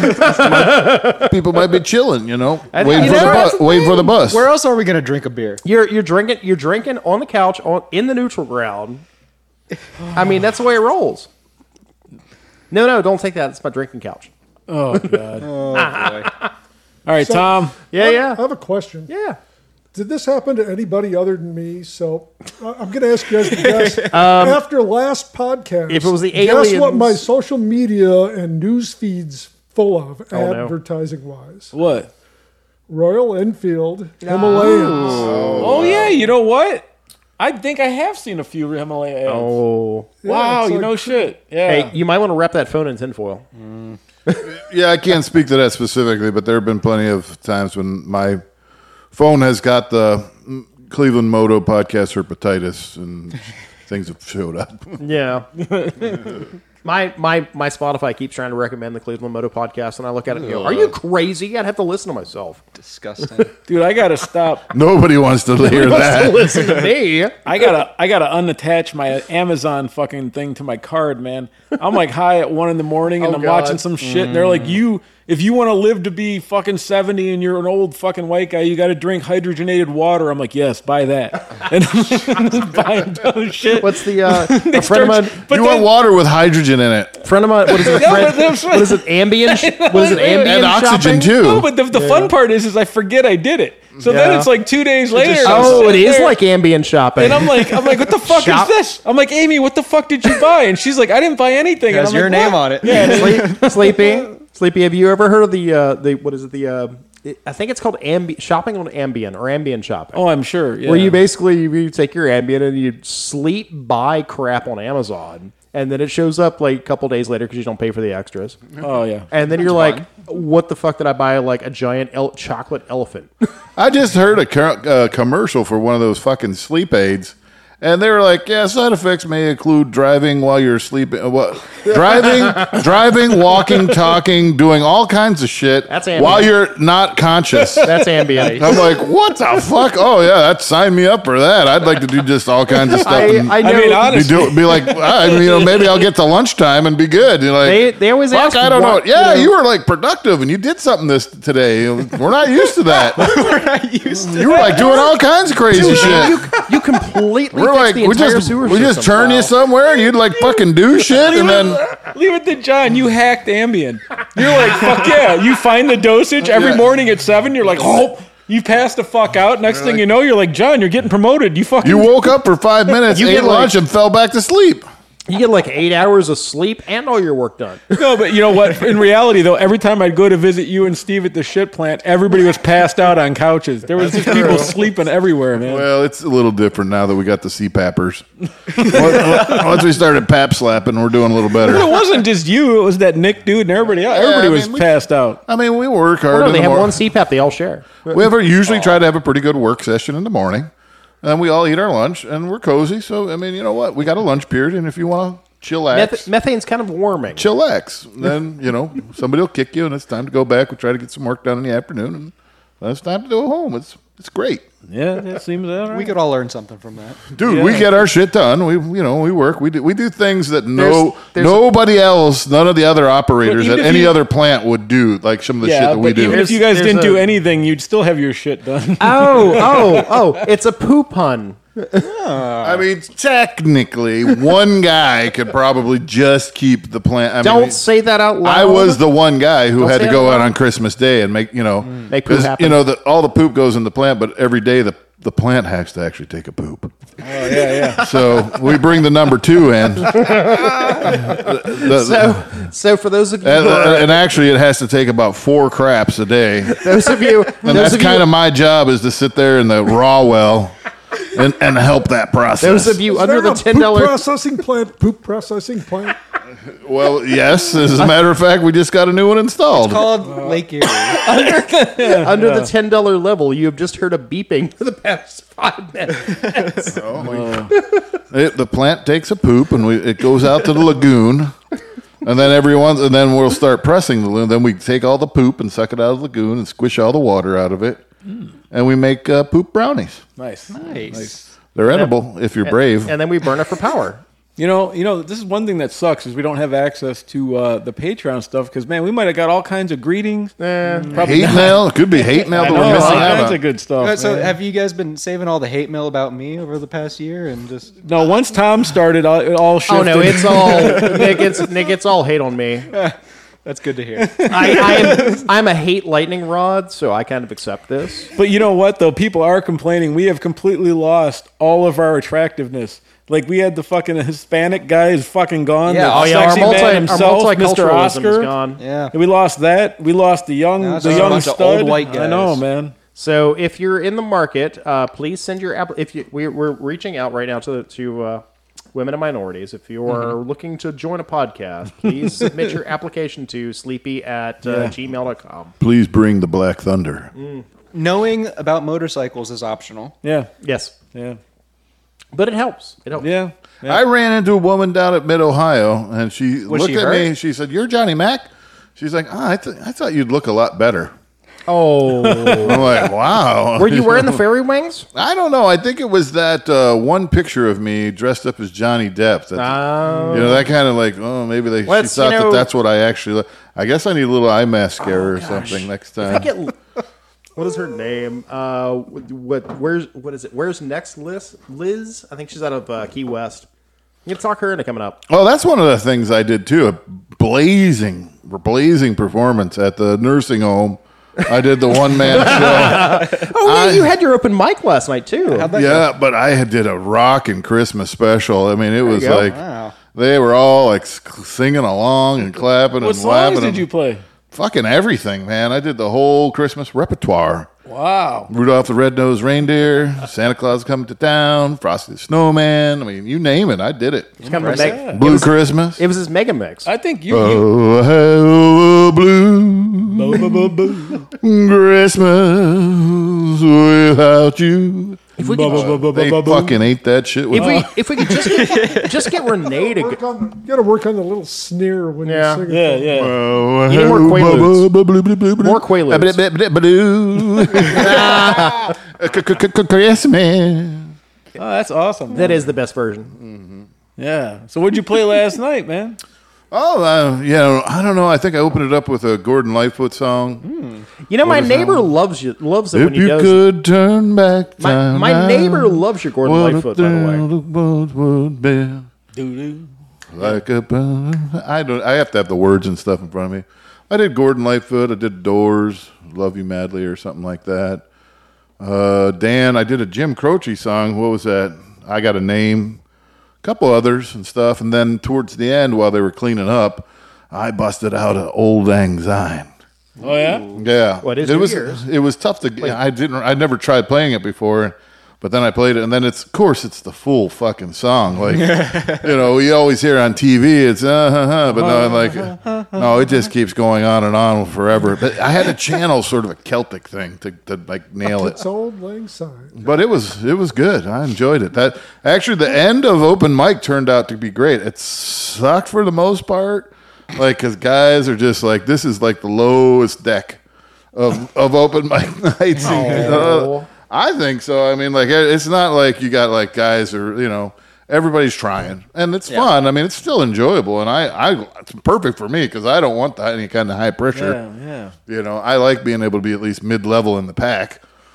People might be chilling, you know, And waiting for the bus. Where else are we going to drink a beer? You're drinking on the couch in the neutral ground. I mean, that's the way it rolls. No, don't take that. It's my drinking couch. Oh, God. Oh, boy. All right, Tom. Yeah. I have a question. Yeah. Did this happen to anybody other than me? So I'm going to ask you guys to guess. After last podcast, if it was the guess what aliens- my social media and news feeds full of no. advertising wise. What? Royal Enfield Himalayans. Oh, yeah. You know what? I think I have seen a few Himalaya ads. Oh. Wow, it's you like- know shit. Yeah. Hey, you might want to wrap that phone in tinfoil. Yeah, I can't speak to that specifically, but there have been plenty of times when my phone has got the Cleveland Moto podcast herpetitis and things have showed up. Yeah. My Spotify keeps trying to recommend the Cleveland Moto podcast, and I look at it and go, are you crazy? I'd have to listen to myself. Disgusting. Dude, I got to stop. Nobody wants to hear that. Listen to me. I gotta unattach my Amazon fucking thing to my card, man. I'm like high at 1 a.m. and I'm God. watching some shit, and they're like, if you want to live to be fucking 70 and you're an old fucking white guy, you got to drink hydrogenated water. I'm like, yes, buy that. And I'm just buying dumb shit. What's the a friend of mine? You want water with hydrogen in it. Friend of mine. What is it? No, but that's What is it? Ambient. What is it? Ambient And oxygen, shopping? too. No, but the fun part is I forget I did it. So then Yeah. it's like 2 days later. Oh, I'm it is there, like ambient shopping. And I'm like, what the fuck Shop- is this? I'm like, Amy, what the fuck did you buy? And she's like, I didn't buy anything. Has and I'm your like, name what? on it. Sleepy. Have you ever heard of the what is it? I think it's called shopping on Ambien or Ambien shopping. Oh, I'm sure. Yeah. Where you basically you take your Ambien and you sleep buy crap on Amazon, and then it shows up like a couple days later because you don't pay for the extras. Oh yeah. And then you're like, what the fuck did I buy? Like a giant chocolate elephant. I just heard a commercial for one of those fucking sleep aids. And they were like, yeah, side effects may include driving while you're sleeping. Driving, walking, talking, doing all kinds of shit That's Ambien. while you're not conscious. That's Ambien. I'm like, what the fuck? Oh, yeah, that sign me up for that. I'd like to do just all kinds of stuff. and I know. mean, honestly, be like, maybe I'll get to lunchtime and be good. You're like, They always fuck, ask. I don't know. what- Yeah, you were like productive and you did something today. We're not used to that. We're not used to You were like doing all kinds of crazy shit. You completely We're fixed like, the we entire just sewer turn system. you somewhere and you'd like fucking do shit and then leave it to John. You hacked Ambien. You're like, fuck yeah. You find the dosage every Yeah. morning at 7. You're like, oh, you passed the fuck out. Next thing you know, you're like, John, you're getting promoted. You fucking. you woke up for 5 minutes, You ate get like- lunch, and fell back to sleep. You get like 8 hours of sleep and all your work done. No, but you know what? In reality, though, every time I'd go to visit you and Steve at the shit plant, everybody was passed out on couches. There was just people sleeping everywhere, man. Well, it's a little different now that we got the CPAPers. Once we started pap slapping, we're doing a little But it better. wasn't just you. It was that Nick dude and everybody else. Everybody I was mean, we- passed out. I mean, we work hard. No, in they the have mor- one CPAP they all share. We usually try to have a pretty good work session in the morning, and we all eat our lunch, and we're cozy. So, I mean, you know what? We got a lunch period, and if you want to chillax, Methane's kind of warming. chillax, then, you know, somebody will kick you, and it's time to go back. We try to get some work done in the afternoon, and then it's time to go home. It's great. Yeah, that seems all right. We could all learn something from that. Dude, Yeah. we get our shit done. We work. We do things that There's- nobody else, none of the other operators even at if any you- other plant would do. Like some of the shit Yeah, that we but do. even if you guys There's didn't do a- anything, you'd still have your shit done. Oh, it's a poo pun. I mean, technically, one guy could probably just keep the plant. Don't say that out loud. I was the one guy who had say to it go out out loud. on Christmas Day and make Make poop 'cause, happen. all the poop goes in the plant, but every day the plant has to actually take a poop. Oh yeah. So we bring the number 2 in. So for those of you who are, And actually, it has to take about 4 craps a day. those of you, And that's kind of my job, is to sit there in the raw well and help that process. those of you Is under there the a $10 poop processing plant? Well, yes. As a matter of fact, we just got a new one installed. Called Lake Erie. under the $10 level, you have just heard a beeping for the past 5 minutes. The plant takes a poop, and it goes out to the lagoon. And then we'll start pressing the lagoon. Then we take all the poop and suck it out of the lagoon and squish all the water out of it. And we make poop brownies. Nice. Nice. They're edible if you're brave. And then we burn it for power. You know, this is one thing that sucks is we don't have access to the Patreon stuff because man, we might have got all kinds of greetings. Probably Hate mail? It could be hate mail I that know, we're all missing out kinds on. of good stuff. So man. have you guys been saving all the hate mail about me over the past year and just No, once Tom started, it all shifted. Oh no, it's all Nick. It's all hate on me. that's good to hear. I'm a hate lightning rod, so I kind of accept this. But you know what, though? People are complaining. We have completely lost all of our attractiveness. Like, we had the fucking Hispanic guy is fucking gone. Yeah, the oh, yeah, sexy man himself, our Mr. multiculturalism Oscar. is gone. Yeah. We lost that. We lost the young, Now it's the just a young bunch of stud. old white I know, guys. man. So if you're in the market, please send your we're reaching out right now to women and minorities. If you are looking to join a podcast, please submit your application to sleepy@gmail.com. Please bring the Black Thunder. Knowing about motorcycles is optional. Yeah, Yes, yeah, but it helps. It helps. yeah. I ran into a woman down at Mid-Ohio, and she Was looked she at me. hurt? She said, "You're Johnny Mac?" She's like, "I thought you'd look a lot better." Oh, I'm like, "Wow." were you wearing the fairy wings? I don't know. I think it was that one picture of me dressed up as Johnny Depp. That kind of like, oh, maybe she Let's, thought you know- that's what I actually look. I guess I need a little eye mascara or something next I time. get. What is her name? What is it? Where's next, Liz? I think she's out of Key West. You can talk her into coming up. Oh, that's one of the things I did too. A blazing performance at the nursing home. I did the one man show. Oh, yeah, you had your open mic last night too. Yeah, but I did a rockin' Christmas special. I mean, it was you go. like Wow. they were all like singing along and clapping What and laughing. songs did you play? Fucking everything, man. I did the whole Christmas repertoire. Wow. Rudolph the Red-Nosed Reindeer, Santa Claus Coming to Town, Frosty the Snowman. I mean, you name it, I did it. It's kind of a meg- Blue Christmas. It was his mega mix. I think you. Oh, how blue Christmas without you. If we could, They fucking ate that shit. With if we could just get Renee to You got to work on the little sneer when Yeah. you sing it. Yeah, yeah. Oh, You need more Quaaludes. More Christmas. Oh, that's awesome. that is the best version. Yeah. So what'd you play last night, man? Oh, I don't know. I think I opened it up with a Gordon Lightfoot song. You know, my is that neighbor one? loves it If when he you does. could turn back time. My now, neighbor loves your Gordon what a Lightfoot, by the way. thrill the world would be. Doo-doo. Like a I have to have the words and stuff in front of me. I did Gordon Lightfoot. I did Doors, Love You Madly, or something like that. Dan, I did a Jim Croce song. What was that? I Got a Name. A couple others and stuff. And then towards the end, while they were cleaning up, I busted out an Old Lang Syne. Oh yeah. Yeah, What is it your was? ears? It was tough to. I'd never tried playing it before, but then I played it, and then it's the full fucking song. Like you always hear on TV, it's but no, I'm like no, it just keeps going on and on forever. But I had to channel sort of a Celtic thing to like nail it. It's Old Lang Syne. But it was good. I enjoyed it. That actually the end of open mic turned out to be great. It sucked for the most part, like because guys are just like this is like the lowest deck of open mic nights. I think so. I mean, like it's not like you got like guys or everybody's trying and it's fun. I mean, it's still enjoyable and I it's perfect for me because I don't want any kind of high pressure. Yeah. I like being able to be at least mid level in the pack.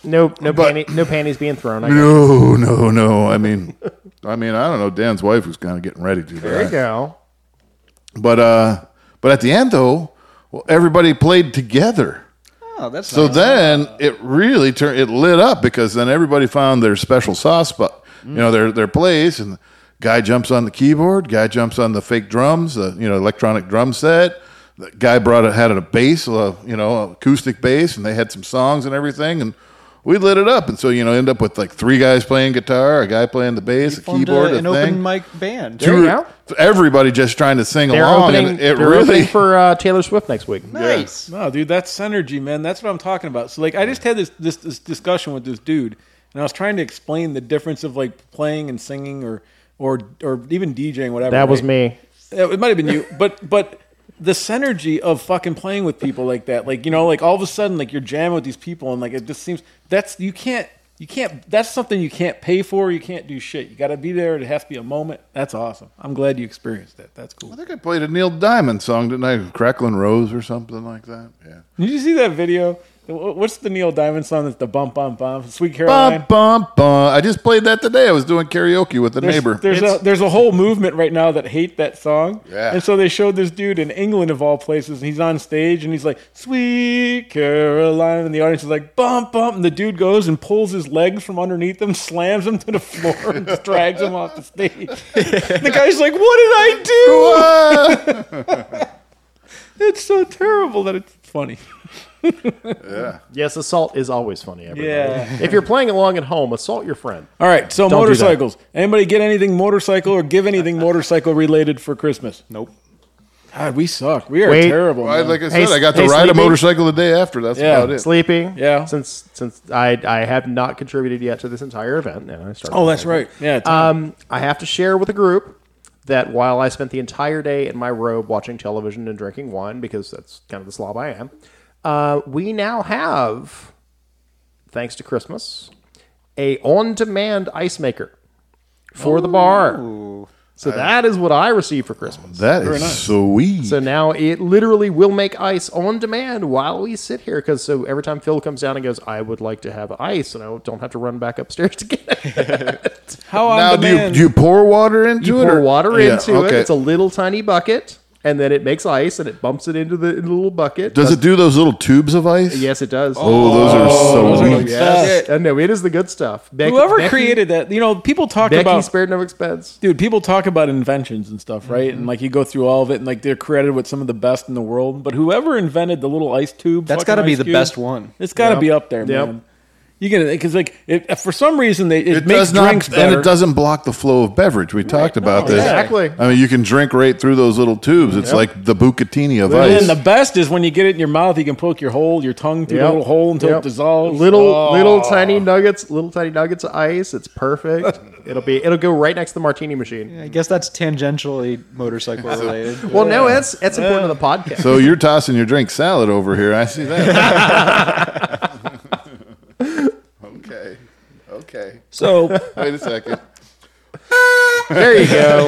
No panties being thrown. I guess. No. I mean, I don't know. Dan's wife was kind of getting ready to. There you go. But at the end though, everybody played together. Oh, that's So nice. then it really it lit up because then everybody found their special sauce spot, their place, and the guy jumps on the keyboard, guy jumps on the fake drums, electronic drum set. The guy had a bass, acoustic bass, and they had some songs and everything, and we lit it up. And so end up with like 3 guys playing guitar, a guy playing the bass, a Formed keyboard, an a thing. open mic band. There you go. Everybody just trying to sing They're along, opening. and it They're really opening for Taylor Swift next week. Nice. No, dude, that's synergy, man. That's what I'm talking about. So, like, I just had this discussion with this dude, and I was trying to explain the difference of like playing and singing, or even DJing, whatever. That was right? me. It might have been you, but the synergy of fucking playing with people like that, like like all of a sudden, like you're jamming with these people, and like it just seems you can't. That's something you can't pay for. You can't do shit. You got to be there. It has to be a moment. That's awesome. I'm glad you experienced that. That's cool. I think I played a Neil Diamond song, didn't I? Cracklin' Rose or something like that. Yeah. Did you see that video? What's the Neil Diamond song that's the bump, bump, bump? Sweet Caroline? Bum, bum, bum. I just played that today. I was doing karaoke with a neighbor. There's a whole movement right now that hate that song. Yeah. And so they showed this dude in England, of all places, and he's on stage, and he's like, Sweet Caroline, and the audience is like, bump, bump, and the dude goes and pulls his legs from underneath him, slams him to the floor, and just drags him off the stage. And the guy's like, what did I do? It's so terrible that it's funny. Yeah. Yes, assault is always funny. Everybody. Yeah. If you're playing along at home, assault your friend. All right, so Don't do motorcycles. Anybody get anything motorcycle or give anything motorcycle related for Christmas? Nope. God, we suck. We are Wait. terrible. Well, man. like I Hey, said, I got hey, to ride a Sleepy. motorcycle the day after. That's Yeah. about it. Sleepy. Yeah. Since I have not contributed yet to this entire event, and I started. Oh, that's right. Yeah. I have to share with the group that while I spent the entire day in my robe watching television and drinking wine, because that's kind of the slob I am, we now have, thanks to Christmas, a on-demand ice maker for the bar. So that is what I received for Christmas. That is sweet. So now it literally will make ice on demand while we sit here. So every time Phil comes down and goes, I would like to have ice, and I don't have to run back upstairs to get it. How on now, demand? do you pour water into You it? pour or- water Yeah, into it. okay. It's a little tiny bucket, and then it makes ice, and it bumps it into the little bucket. Does it do those little tubes of ice? Yes, it does. Oh, those are so those are sweet. good Yes. stuff. No, it is the good stuff. Whoever created that, people talk Becky about, spared no expense. dude, people talk about inventions and stuff, right? And like you go through all of it, and like they're credited with some of the best in the world. But whoever invented the little ice tube, That's got to be the best one. It's got to Yep. be up there, Yep. man. You get it because like for some reason it It makes does not, drinks and better. it doesn't block the flow of beverage. We talked about this. Exactly. I mean, you can drink right through those little tubes. It's like the Bucatini of And ice. then the best is when you get it in your mouth, you can poke your tongue through the Yep. little hole until Yep. it dissolves. Little tiny nuggets of ice. It's perfect. It'll go right next to the martini machine. I guess that's tangentially motorcycle related. Well, no, that's important to the podcast. So you're tossing your drink salad over here. I see that. Okay. So Wait a second. There you go.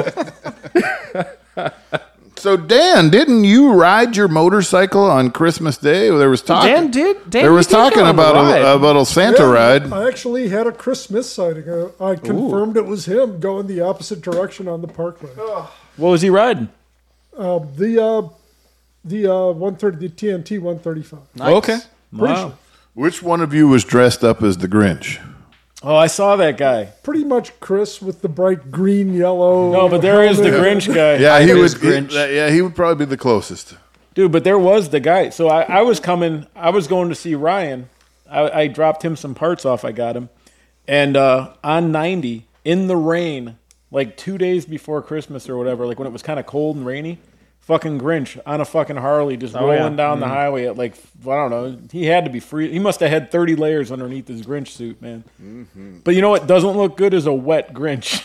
So Dan, didn't you ride your motorcycle on Christmas Day? There was talk. Dan did There was go talking on the about ride. a Santa Yeah, ride. I actually had a Christmas sighting. I confirmed it was him going the opposite direction on the parkway. what was he riding? The 130, the TNT 135. Okay. Pretty Wow. sure. Which one of you was dressed up as the Grinch? Oh, I saw that guy. Pretty much Chris with the bright green, yellow. No, but there is the helmet. Grinch guy. Yeah, he was would. Grinch. He would probably be the closest. Dude, but there was the guy. So I was going to see Ryan. I dropped him some parts off. I got him. And on 90, in the rain, like 2 days before Christmas or whatever, like when it was kind of cold and rainy, fucking Grinch on a fucking Harley just rolling down the highway at like, I don't know. He had to be free. He must have had 30 layers underneath his Grinch suit, man. But you know what doesn't look good is a wet Grinch.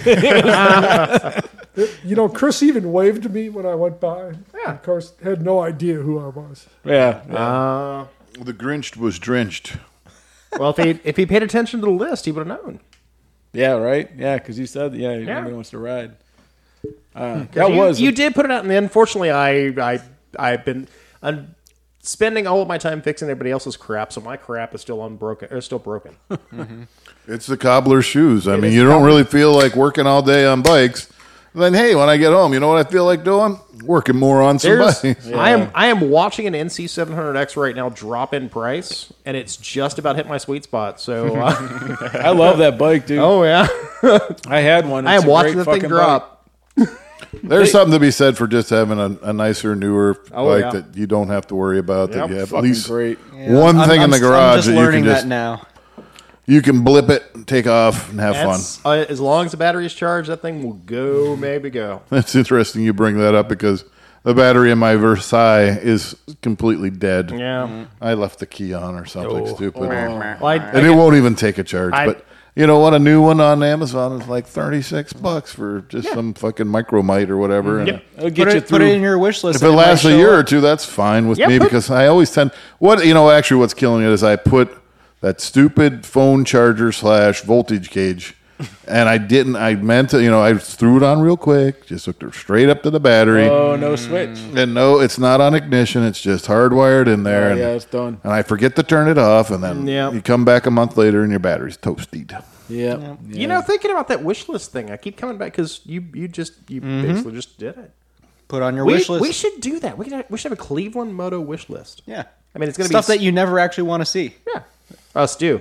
Chris even waved to me when I went by. Yeah. Of course, had no idea who I was. yeah. The Grinch was drenched. Well, if he paid attention to the list, he would have known. Yeah, right? Yeah, because you said, nobody wants to ride. That you, was. you did put it out, and unfortunately, I've been spending all of my time fixing everybody else's crap, so my crap is still unbroken or still broken. It's the cobbler's shoes. I mean, you don't really feel like working all day on bikes. Then, hey, when I get home, you know what I feel like doing? Working more on some bikes. I am watching an NC 700X right now drop in price, and it's just about hit my sweet spot. So I love that bike, dude. oh yeah, I had one. I It's am a watching great the thing fucking drop. There's something to be said for just having a nicer, newer bike yeah. that you don't have to worry about. That Yep. you have at Fucking least great. one thing in the I'm garage just that you learning can just that now. you can blip it, take off, and have fun. That's, as long as the battery is charged, that thing will go, maybe go. That's interesting you bring that up because the battery in my Versailles is completely dead. Yeah. I left the key on or something stupid. Well, And it won't even take a charge. I- But you know what? A new one on Amazon is like $36 for just some fucking micromite or whatever. And It'll get you Put through. it in your wish list. if and it might lasts a show year up. or two, that's fine with Yeah, me put- because I always tend actually what's killing it is I put that stupid phone charger / voltage cage. And I meant to, I threw it on real quick, just hooked it straight up to the battery. Oh, no switch. And no, it's not on ignition. It's just hardwired in there. Yeah, it's done. And I forget to turn it off. And then Yeah. you come back a month later and your battery's toasted. Yeah. You know, thinking about that wish list thing, I keep coming back because you basically just did it. Put on your We, wish list. we should do that. We should have a Cleveland Moto wish list. Yeah. I mean, it's going to Stuff be that you never actually want to see. Yeah, us do.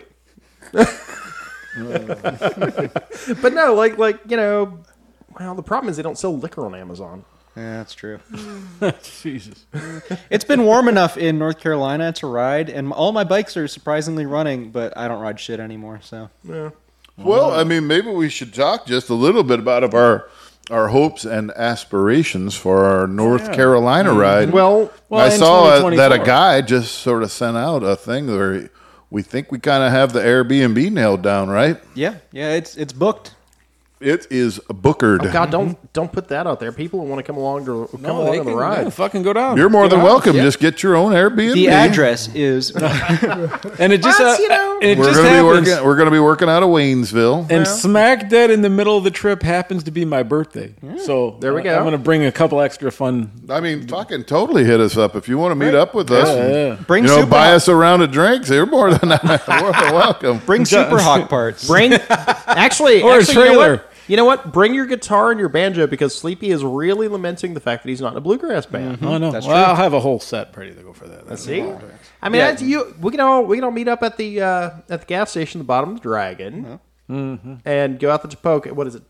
But no, like well, the problem is they don't sell liquor on Amazon. Yeah, that's true. Jesus. It's been warm enough in North Carolina to ride, and all my bikes are surprisingly running, but I don't ride shit anymore. So Well, I mean, maybe we should talk just a little bit about our hopes and aspirations for our North Carolina ride. Well, I in saw that a 2024. guy just sort of sent out a thing where we think we kind of have the Airbnb nailed down, right? yeah, it's booked. It is bookered. oh God, don't put that out there. People want to come along to come No, along they on the can ride. yeah, fucking go down. You're more Get than out. welcome. Yeah. Just get your own Airbnb. The address is And it just, That's, it We're just gonna be happens. working. We're gonna be working out of Waynesville. And smack dead in the middle of the trip happens to be my birthday. So There we go. I'm going to bring a couple extra fun. I mean, fucking totally hit us up if you want to meet up with us. Yeah. bring You know, super buy hawk, us a round of drinks. You're more than more than welcome. bring super hawk parts. Bring actually, Or a actually, you know trailer. what? You know what? Bring your guitar and your banjo because Sleepy is really lamenting the fact that he's not in a bluegrass band. Oh, no. That's Well, true. I'll have a whole set ready to go for that. See, I mean, we can all meet up at the gas station, the bottom of the Dragon, and go out the Japoca. What is it?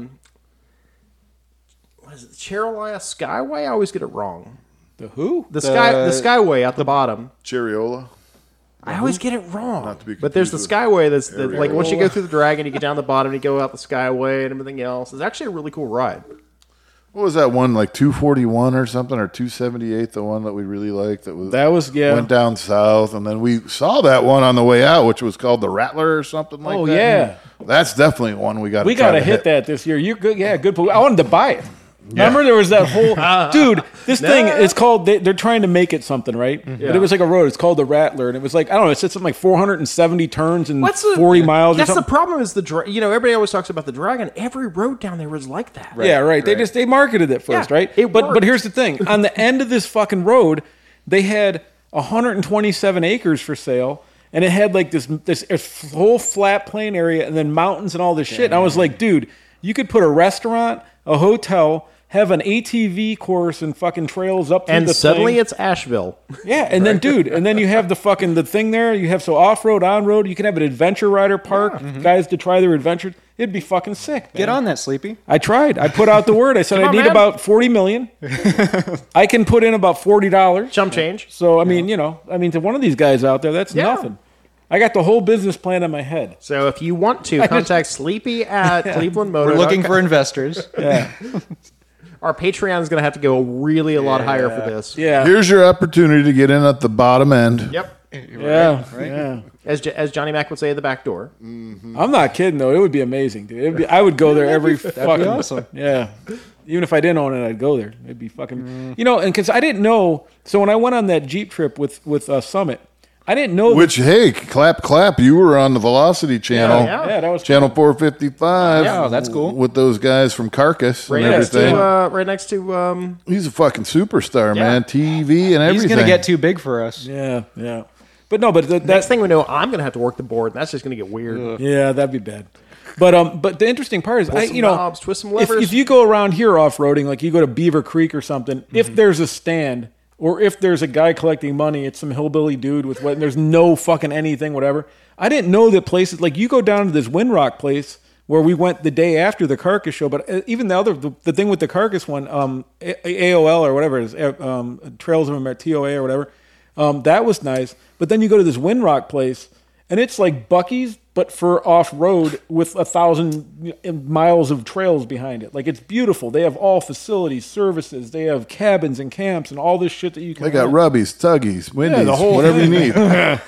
What is it? Cherolina Skyway? I always get it wrong. The who? The Skyway out the bottom. Cheriola. I always get it wrong. Not to be But there's the confused Skyway that's like once you Areola. go through the Dragon, you get down the bottom, you go out the Skyway and everything else. It's actually a really cool ride. What was that one, like 241 or something, or 278, the one that we really liked that went down south, and then we saw that one on the way out, which was called the Rattler or something like Oh, that. yeah. That's definitely one we got We got to hit that this year. You're good. Yeah, good. I wanted to buy it. Remember there was that whole dude. This thing is called. They're trying to make it something, right? But it was like a road. It's called the Rattler, and it was like I don't know. It said something like 470 turns and 40 miles. That's or the something. problem. Is everybody always talks about the Dragon. Every road down there was like that. Yeah, right. They marketed it first, Yeah, right? it But worked. here's the thing: on the end of this fucking road, they had 127 acres for sale, and it had like this whole flat plain area, and then mountains and all this shit. And I was like, dude, you could put a restaurant, a hotel, have an ATV course, and fucking trails up through And the suddenly thing. it's Asheville. Yeah, and then you have the thing there. You have off road, on road. You can have an adventure rider park, guys to try their adventures. It'd be fucking sick. Man. Get on that, Sleepy. I tried. I put out the word. I said Come I on, need man. about $40 million. I can put in about $40. Chump change. So I mean, to one of these guys out there, that's nothing. I got the whole business plan in my head. So if you want to contact Sleepy at Cleveland Motor. We're looking for investors. Yeah, Our Patreon is going to have to go really a lot higher for this. yeah, Here's your opportunity to get in at the bottom end. Yep. yeah, yeah. As Johnny Mac would say, the back door. I'm not kidding though. It would be amazing, dude. I would go there every fucking. awesome. Yeah. Even if I didn't own it, I'd go there. It'd be fucking. And because I didn't know. So when I went on that Jeep trip with Summit, I didn't know. Which, hey, clap! You were on the Velocity channel. Yeah, that was Channel 455. Yeah, that's cool. With those guys from Carcass Right and next everything. right next to He's a fucking superstar, Yeah. man. TV and everything. He's gonna get too big for us. Yeah. But no, but next that thing we know, I'm going to have to work the board, and that's just going to get weird. yeah, that'd be bad. But the interesting part is, Pull some you know, knobs, twist some levers. if you go around here off roading, like you go to Beaver Creek or something, if there's a stand or if there's a guy collecting money, it's some hillbilly dude with what, and there's no fucking anything, whatever. I didn't know that places like you go down to this Windrock place where we went the day after the Carcass show, but even the thing with the Carcass one, AOL or whatever it is, Trails of America, TOA or whatever, that was nice. But then you go to this Windrock place, and it's like Buc-ee's, but for off-road with 1,000 miles of trails behind it. Like, it's beautiful. They have all facilities, services. They have cabins and camps and all this shit that you can They got rent. Rubbies, Tuggies, Wendy's, the whole whatever you need.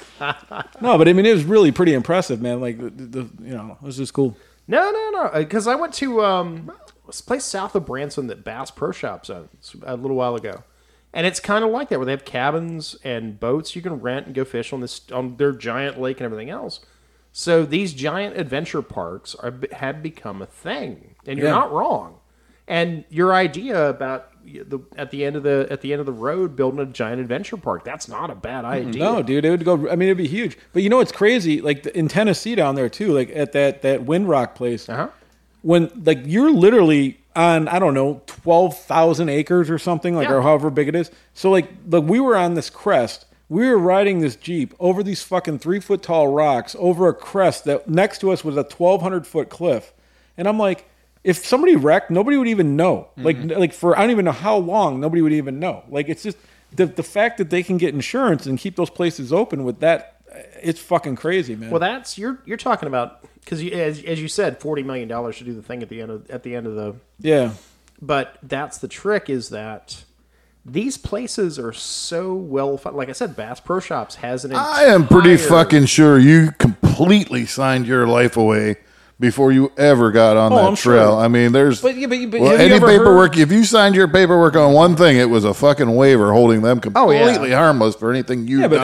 No, but I mean, it was really pretty impressive, man. Like, the you know, it was just cool. No. Because I went to this place south of Branson that Bass Pro Shops owns a little while ago. And it's kind of like that, where they have cabins and boats you can rent and go fish on their giant lake and everything else. So these giant adventure parks have become a thing, and you're Yeah. not wrong. And your idea about at the end of the road building a giant adventure park—that's not a bad idea. No, dude, it would go. I mean, it'd be huge. But you know what's crazy? Like in Tennessee down there too, like at that Windrock place, when like you're literally on, I don't know, 12,000 acres or something, like, Yeah. or however big it is. So like we were on this crest. We were riding this Jeep over these fucking 3-foot tall rocks over a crest that next to us was a 1,200-foot cliff. And I'm like, if somebody wrecked, nobody would even know. Like for, I don't even know how long, nobody would even know. Like, it's just the fact that they can get insurance and keep those places open with that, it's fucking crazy, man. Well, that's you're talking about, because as you said, $40 million to do the thing at the end of the. Yeah. But that's the trick, is that these places are so well funded. Like I said, Bass Pro Shops has an I am pretty entire- fucking sure you completely signed your life away before you ever got on that I'm trail. sure. I mean, there's But have you any ever paperwork. If you signed your paperwork on one thing, it was a fucking waiver holding them completely harmless for anything you. Yeah, but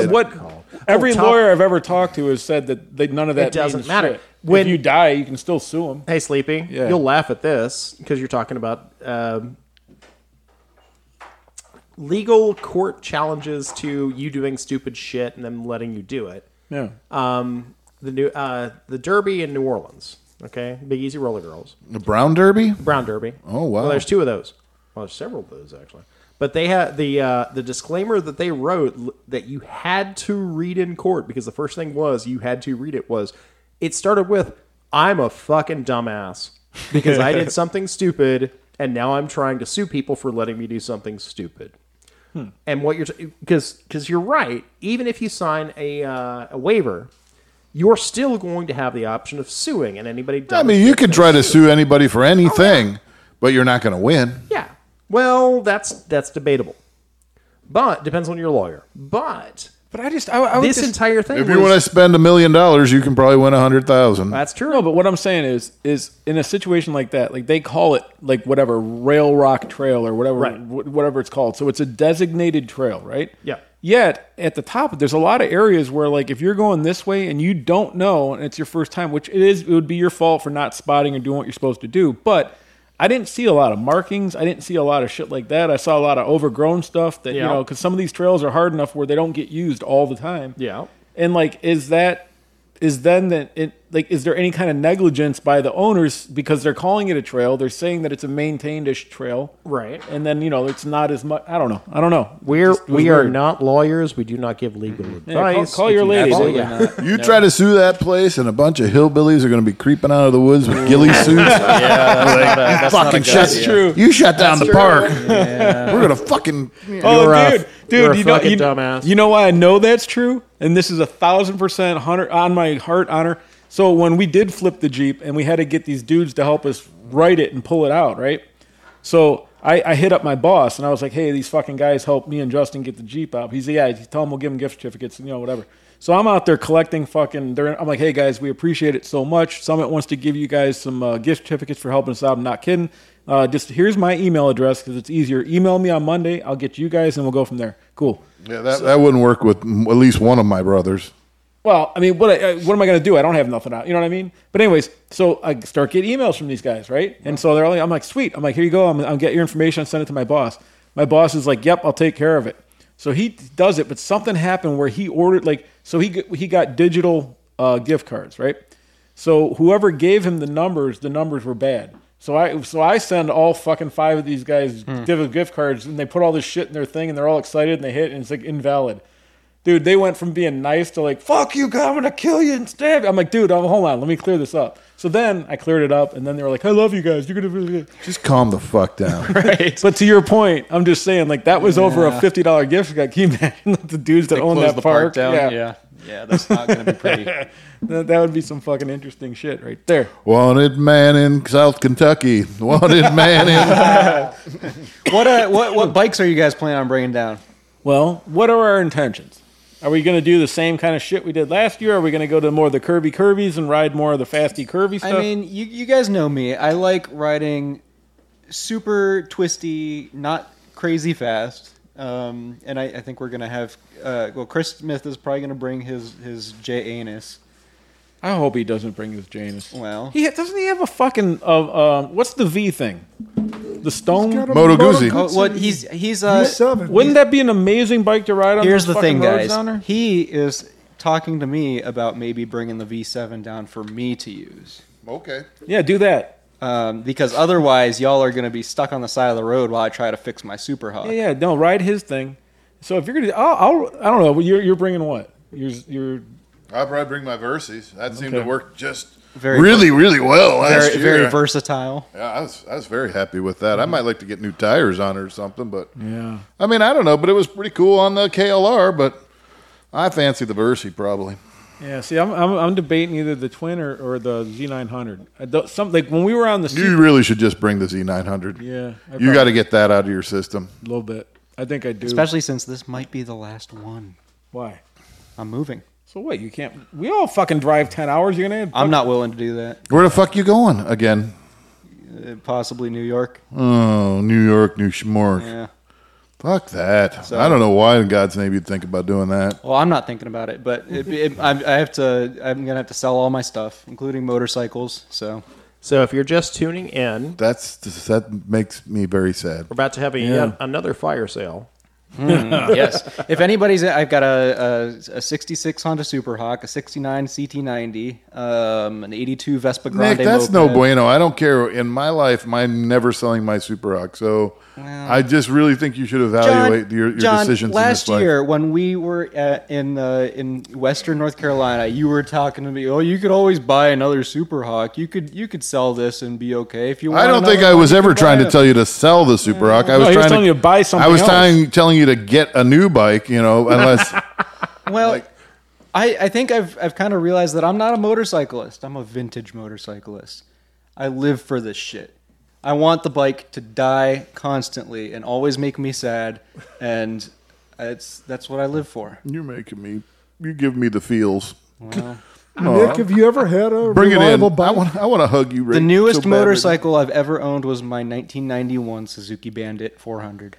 every Tom- lawyer I've ever talked to has said that none of that It doesn't means matter. shit. When- if you die, you can still sue them. Hey, Sleepy, Yeah. you'll laugh at this because you're talking about legal court challenges to you doing stupid shit and them letting you do it. Yeah. The Derby in New Orleans, okay, Big Easy Roller Girls, The Brown Derby. Brown Derby. Oh, wow. Well, there's two of those. Well, there's several of those actually. But they had the disclaimer that they wrote that you had to read in court, because the first thing was you had to read it was, it started with, "I'm a fucking dumbass because I did something stupid and now I'm trying to sue people for letting me do something stupid." And what because you're right, even if you sign a waiver, you're still going to have the option of suing, and anybody. I mean, you could try to sue anybody for anything, but you're not going to win. Yeah. Well, that's debatable, but depends on your lawyer. But I would this entire thing. If you want to spend $1 million, you can probably win 100,000. that's true. No, but what I'm saying is in a situation like that, like they call it like whatever Rail Rock Trail or whatever, Right. whatever it's called. So it's a designated trail, right? Yeah. Yet at the top, there's a lot of areas where like if you're going this way and you don't know and it's your first time, which it would be your fault for not spotting or doing what you're supposed to do. But I didn't see a lot of markings. I didn't see a lot of shit like that. I saw a lot of overgrown stuff that, you Yeah. know, because some of these trails are hard enough where they don't get used all the time. Yeah. And like, is there any kind of negligence by the owners because they're calling it a trail? They're saying that it's a maintained-ish trail, Right. and then it's not as much. I don't know. We Just was are weird. not lawyers. We do not give legal advice. call your lady. Absolutely Absolutely not. You try to sue that place, and a bunch of hillbillies are going to be creeping out of the woods with ghillie suits. That's not a fucking good shut. idea. true. You shut down the true. park. We're going to fucking. Oh, You're a- dude, you're a you know, fucking dumbass. You know why I know that's true? And this is 1,000% on my heart honor. So when we did flip the Jeep and we had to get these dudes to help us right it and pull it out, right? So I hit up my boss and I was like, hey, these fucking guys helped me and Justin get the Jeep out. He's tell them we'll give them gift certificates and whatever. So I'm out there collecting fucking. I'm like, hey guys, we appreciate it so much. Summit wants to give you guys some gift certificates for helping us out. I'm not kidding. Just here's my email address because it's easier. Email me on Monday. I'll get you guys and we'll go from there. Cool. Yeah, that wouldn't work with at least one of my brothers. Well, I mean, what am I going to do? I don't have nothing out. You know what I mean? But anyways, so I start getting emails from these guys, right? And so I'm like, sweet. I'm like, here you go. I'll get your information and send it to my boss. My boss is like, yep, I'll take care of it. So he does it, but something happened where he ordered he got digital gift cards, right? So whoever gave him the numbers were bad. So I send all fucking 5 of these guys digital gift cards, and they put all this shit in their thing, and they're all excited, and they hit, and it's like invalid. Dude, they went from being nice to like, fuck you, God, I'm going to kill you and stab you. I'm like, dude, hold on, let me clear this up. So then I cleared it up, and then they were like, I love you guys. You're going to really Just calm the fuck down. Right. But to your point, I'm just saying, like, that was over a $50 gift card. Can you imagine the dudes that own that the park? down. Yeah, that's not going to be pretty. That would be some fucking interesting shit right there. Wanted man in South Kentucky. Wanted man in... What bikes are you guys planning on bringing down? Well, what are our intentions? Are we going to do the same kind of shit we did last year? Are we going to go to more of the curvies and ride more of the fasty curvy stuff? I mean, you guys know me. I like riding super twisty, not crazy fast. And I think we're going to have... Chris Smith is probably going to bring his J Anus. I hope he doesn't bring his Janus. Well... Doesn't he have a fucking... what's the V thing? The Stone? Moto Guzzi. Oh, what he's V7. Wouldn't that be an amazing bike to ride on? Here's those the thing, fucking roads guys. down there? He is talking to me about maybe bringing the V7 down for me to use. Okay. Yeah, do that. Because otherwise, y'all are going to be stuck on the side of the road while I try to fix my Super Hawk. Yeah, no, ride his thing. So if you're gonna, I don't know. You're bringing what? You're I'll probably bring my Versys. That seemed to work just Very really well last year. very versatile. Yeah, I was very happy with that. I might like to get new tires on it or something, but yeah. I mean, I don't know, but it was pretty cool on the KLR, but I fancy the Versy probably. Yeah, see, I'm debating either the Twin or the Z900. Like when we were on the You really should just bring the Z900. Yeah, You got to get that out of your system. a little bit. I think I do. Especially since this might be the last one. Why? I'm moving. So what? You can't. We all fucking drive 10 hours. You're gonna. I'm not willing to do that. Where the fuck you going again? Possibly New York. Oh, New York, New Schmork. Yeah. Fuck that. So- I don't know why in God's name you'd think about doing that. Well, I'm not thinking about it, but I'm gonna have to sell all my stuff, including motorcycles. So So if you're just tuning in, That makes me very sad. we're about to have Yeah. another fire sale. yes, if anybody's, I've got a 66 Honda Super Hawk, a 69 CT90, an 82 Vespa Grande. Nick, that's moped. no bueno. I don't care. In my life, I'm never selling my Super Hawk. So I just really think you should evaluate your John, decisions last in this life. year when we were in Western North Carolina, you were talking to me. Oh, you could always buy another Super Hawk. You could sell this and be okay if you. Want I don't think another I one, was you ever could trying buy to it. tell you to sell the Super Hawk. I No, was he was trying telling you to buy something I was else. telling you to get a new bike. You know, unless Well, I think I've kind of realized that I'm not a motorcyclist. I'm a vintage motorcyclist. I live for this shit. I want the bike to die constantly and always make me sad, and that's what I live for. you give me the feels. Well, Nick, have you ever had a Bring it in. reliable bike? I want to hug you. Right the newest so bad right motorcycle I've ever owned was my 1991 Suzuki Bandit 400.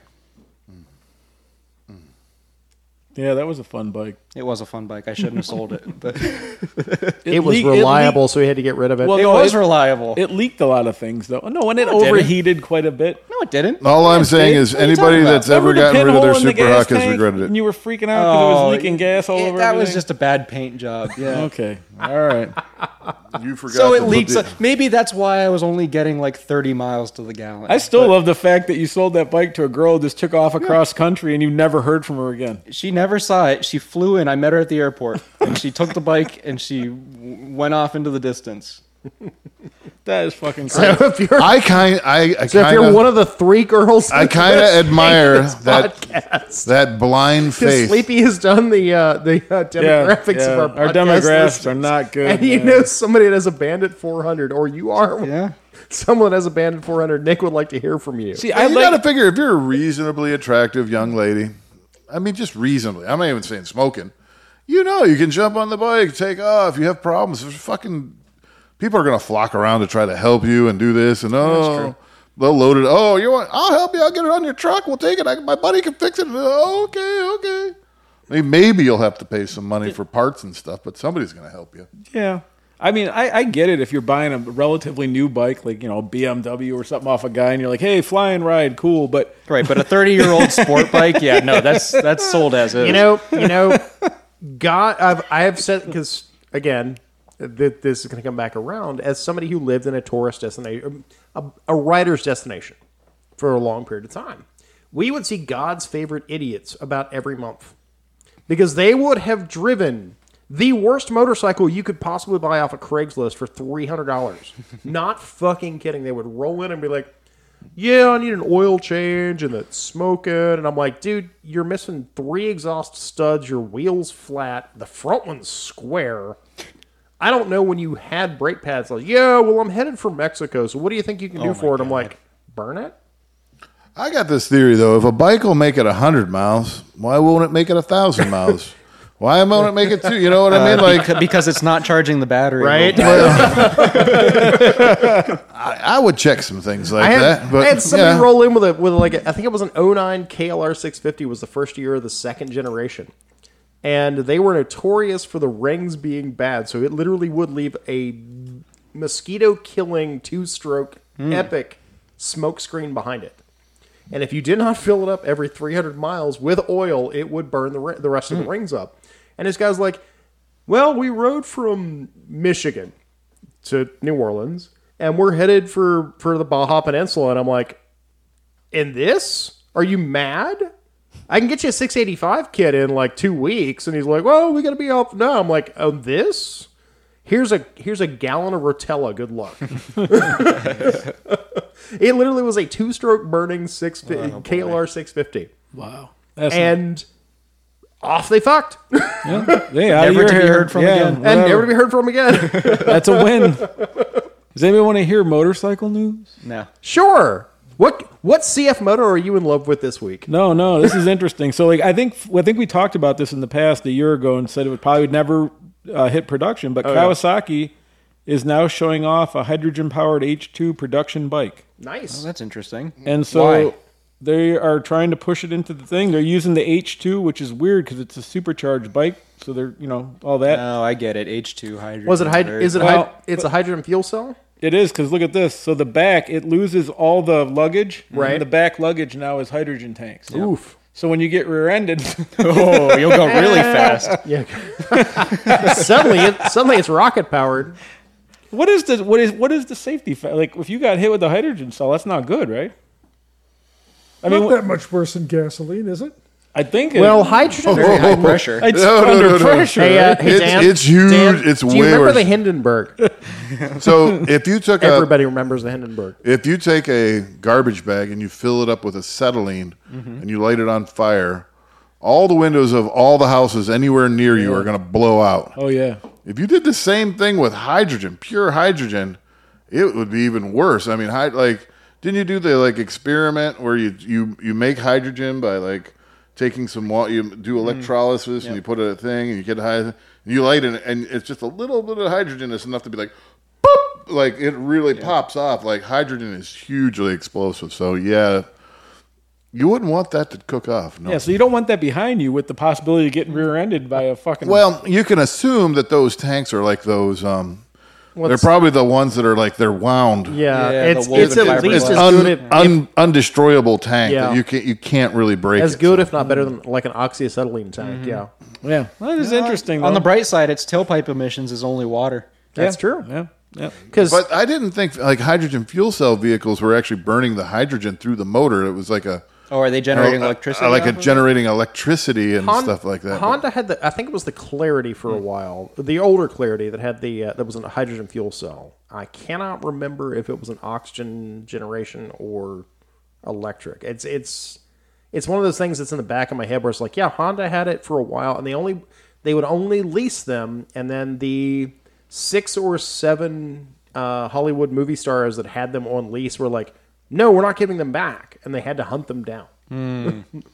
Yeah, that was a fun bike. It was a fun bike. I shouldn't have sold it, but It was leaked- reliable, so we had to get rid of it. Well, it no, was reliable. It leaked a lot of things, though. No, and it No, it didn't. overheated quite a bit. No, it didn't. now. All I'm saying is What are you anybody talking that's about? ever Remember the gotten rid of their pinhole in the Super gas Hawk has tank? regretted And it. you were freaking out because it was leaking gas all over That was everything? just a bad paint job. Yeah. Okay. All right. You forgot. So to it put leaks. the- Maybe that's why I was only getting like 30 miles to the gallon. I still love the fact that you sold that bike to a girl who just took off across country and you never heard from her again. She never saw it. She flew in. I met her at the airport, and she took the bike and she went off into the distance. That is fucking So crazy. if you're, I kind if you're one of the three girls, I kind of admire that podcast. that blind Because faith. Sleepy has done the demographics of our podcast demographics listeners. are not good. And you man. know somebody that has a Bandit 400, or you are Yeah. someone that has a Bandit 400. Nick would like to hear from you. See, I you like. got to figure if you're a reasonably attractive young lady, I mean, just reasonably. I'm not even saying smoking. You know, you can jump on the bike, take off. You have problems. There's fucking people are going to flock around to try to help you and do this and they'll load it. Oh, you want? I'll help you. I'll get it on your truck. We'll take it. My buddy can fix it. Oh, okay. Maybe you'll have to pay some money for parts and stuff, but somebody's going to help you. Yeah. I mean, I get it if you're buying a relatively new bike, like, BMW or something off a guy, and you're like, hey, fly and ride, cool, but... Right, but a 30-year-old sport bike, yeah, no, that's sold as is. God, I have said, because, again, this is going to come back around, as somebody who lived in a tourist destination, a rider's destination for a long period of time, we would see God's favorite idiots about every month. Because they would have driven the worst motorcycle you could possibly buy off of Craigslist for $300. Not fucking kidding. They would roll in and be like, yeah, I need an oil change and it's smoking. And I'm like, dude, you're missing 3 exhaust studs. Your wheel's flat. The front one's square. I don't know when you had brake pads. Like, yeah, well, I'm headed for Mexico. So what do you think you can do for it? I'm like, burn it? I got this theory, though. If a bike will make it 100 miles, why won't it make it 1,000 miles? Why won't it make it 2? You know what I mean? Because it's not charging the battery. Right? I would check some things like that. But I had somebody roll in with I think it was an 09 KLR 650 was the first year of the second generation. And they were notorious for the rings being bad. So it literally would leave a mosquito-killing 2-stroke epic smoke screen behind it. And if you did not fill it up every 300 miles with oil, it would burn the rest of the rings up. And this guy's like, well, we rode from Michigan to New Orleans, and we're headed for the Baja Peninsula. And I'm like, in this? Are you mad? I can get you a 685 kit in like 2 weeks. And he's like, well, we got to be off now. I'm like, oh, this? Here's a gallon of Rotella. Good luck. It literally was a 2-stroke burning KLR 650. Wow. And off they fucked. Yeah, Never to be heard from again. And never to be heard from again. That's a win. Does anybody want to hear motorcycle news? No. Sure. What CF motor are you in love with this week? No, this is interesting. So, I think we talked about this in the past a year ago and said it would never hit production, but Kawasaki is now showing off a hydrogen-powered H2 production bike. Nice. Oh, that's interesting. And so they are trying to push it into the thing. They're using the H2, which is weird because it's a supercharged bike. So they're, all that. Oh, I get it. H2 hydrogen. Was it it's a hydrogen fuel cell? It is, because look at this. So the back, it loses all the luggage. Right. And the back luggage now is hydrogen tanks. Yep. Oof. So when you get rear-ended, You'll go really fast. Yeah. Suddenly it's rocket powered. what is the safety like if you got hit with a hydrogen cell, that's not good, right? I Not that much worse than gasoline, is it? I think hydrogen Very high pressure. it's No, under no. pressure. Hey, right? Dan, It's huge. Dan, It's do way you remember worse. the Hindenburg? So if you took Everybody remembers the Hindenburg. if you take a garbage bag and you fill it up with acetylene and you light it on fire, all the windows of all the houses anywhere near you are going to blow out. Oh yeah. If you did the same thing with hydrogen, pure hydrogen, it would be even worse. I mean, didn't you do the experiment where you make hydrogen by taking some water, you do electrolysis and you put a thing and you get you light it and it's just a little bit of hydrogen that's enough to be boop, it really pops off. Hydrogen is hugely explosive. So yeah, you wouldn't want that to cook off. No. Yeah, so you don't want that behind you with the possibility of getting rear-ended by a fucking... Well, you can assume that those tanks are like those. They're probably the ones that are they're wound. Yeah, Yeah, it's at least as good Undestroyable tank Yeah. that you can't really break. as it, good, so. if not better than an oxyacetylene tank. Yeah, Yeah, that is interesting. On though. the bright side, its tailpipe emissions is only water. that's true. Yeah. Because But I didn't think hydrogen fuel cell vehicles were actually burning the hydrogen through the motor. It was like a Oh, are they generating electricity? off of it? generating electricity and stuff like that. Honda had I think it was the Clarity for a while, the older Clarity that had that was a hydrogen fuel cell. I cannot remember if it was an oxygen generation or electric. It's one of those things that's in the back of my head where it's like, yeah, Honda had it for a while, and they would only lease them, and then the 6 or 7 Hollywood movie stars that had them on lease were like, no, we're not giving them back, and they had to hunt them down.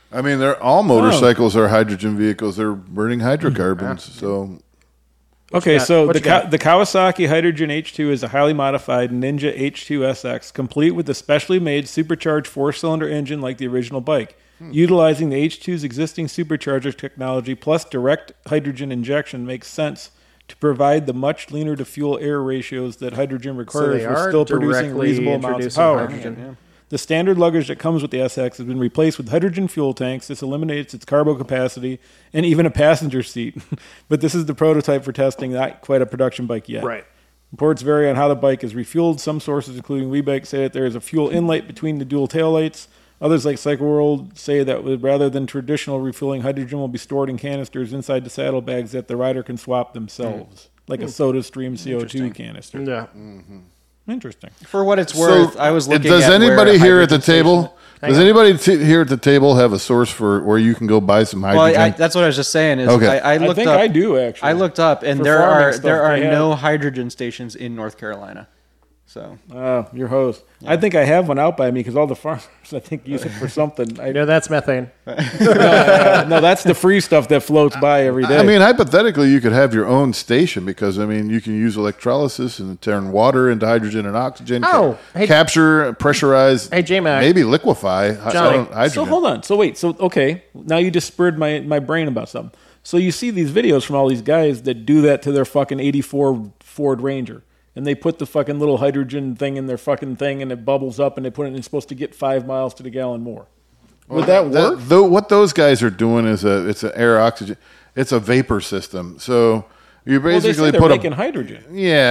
I mean, all motorcycles are hydrogen vehicles. They're burning hydrocarbons. So, Okay, got? so What the you got? the Kawasaki Hydrogen H2 is a highly modified Ninja H2SX, complete with a specially made supercharged four-cylinder engine like the original bike. Utilizing the H2's existing supercharger technology plus direct hydrogen injection makes sense to provide the much leaner to fuel air ratios that hydrogen requires they while are still producing directly reasonable amounts of introducing power. hydrogen. The standard luggage that comes with the SX has been replaced with hydrogen fuel tanks. This eliminates its cargo capacity and even a passenger seat. But this is the prototype for testing, not quite a production bike yet. Right. Reports vary on how the bike is refueled. Some sources, including WeBike, say that there is a fuel inlet between the dual taillights. Others, like CycleWorld, say that rather than traditional refueling, hydrogen will be stored in canisters inside the saddlebags that the rider can swap themselves, like a SodaStream CO2 canister. Yeah. Interesting. For what it's worth, I was looking does at anybody where here at the hydrogen table? Does anybody here at the table have a source for where you can go buy some hydrogen? Well, that's what I was just saying. Is Okay. I looked think up. I do, actually. I looked up, and For there farming are stuff, there they are have- no hydrogen stations in North Carolina. So Your host. I think I have one out by me because all the farmers, I think, use it for something. You know, that's methane. No, that's the free stuff that floats by every day. I mean, hypothetically, you could have your own station because, I mean, you can use electrolysis and turn water into hydrogen and oxygen. Oh, hey- capture, pressurize. Hey, J-Mac. Maybe liquefy Johnny. hydrogen. so hold on. So wait. So okay. Now you just spurred my brain about something. So you see these videos from all these guys that do that to their fucking '84 Ford Ranger, and they put the fucking little hydrogen thing in their fucking thing, and it bubbles up, and they put it. And it's supposed to get 5 miles to the gallon more. Would that work? What those guys are doing is it's an air oxygen. It's a vapor system. So you Well, they basically say they're put making a hydrogen.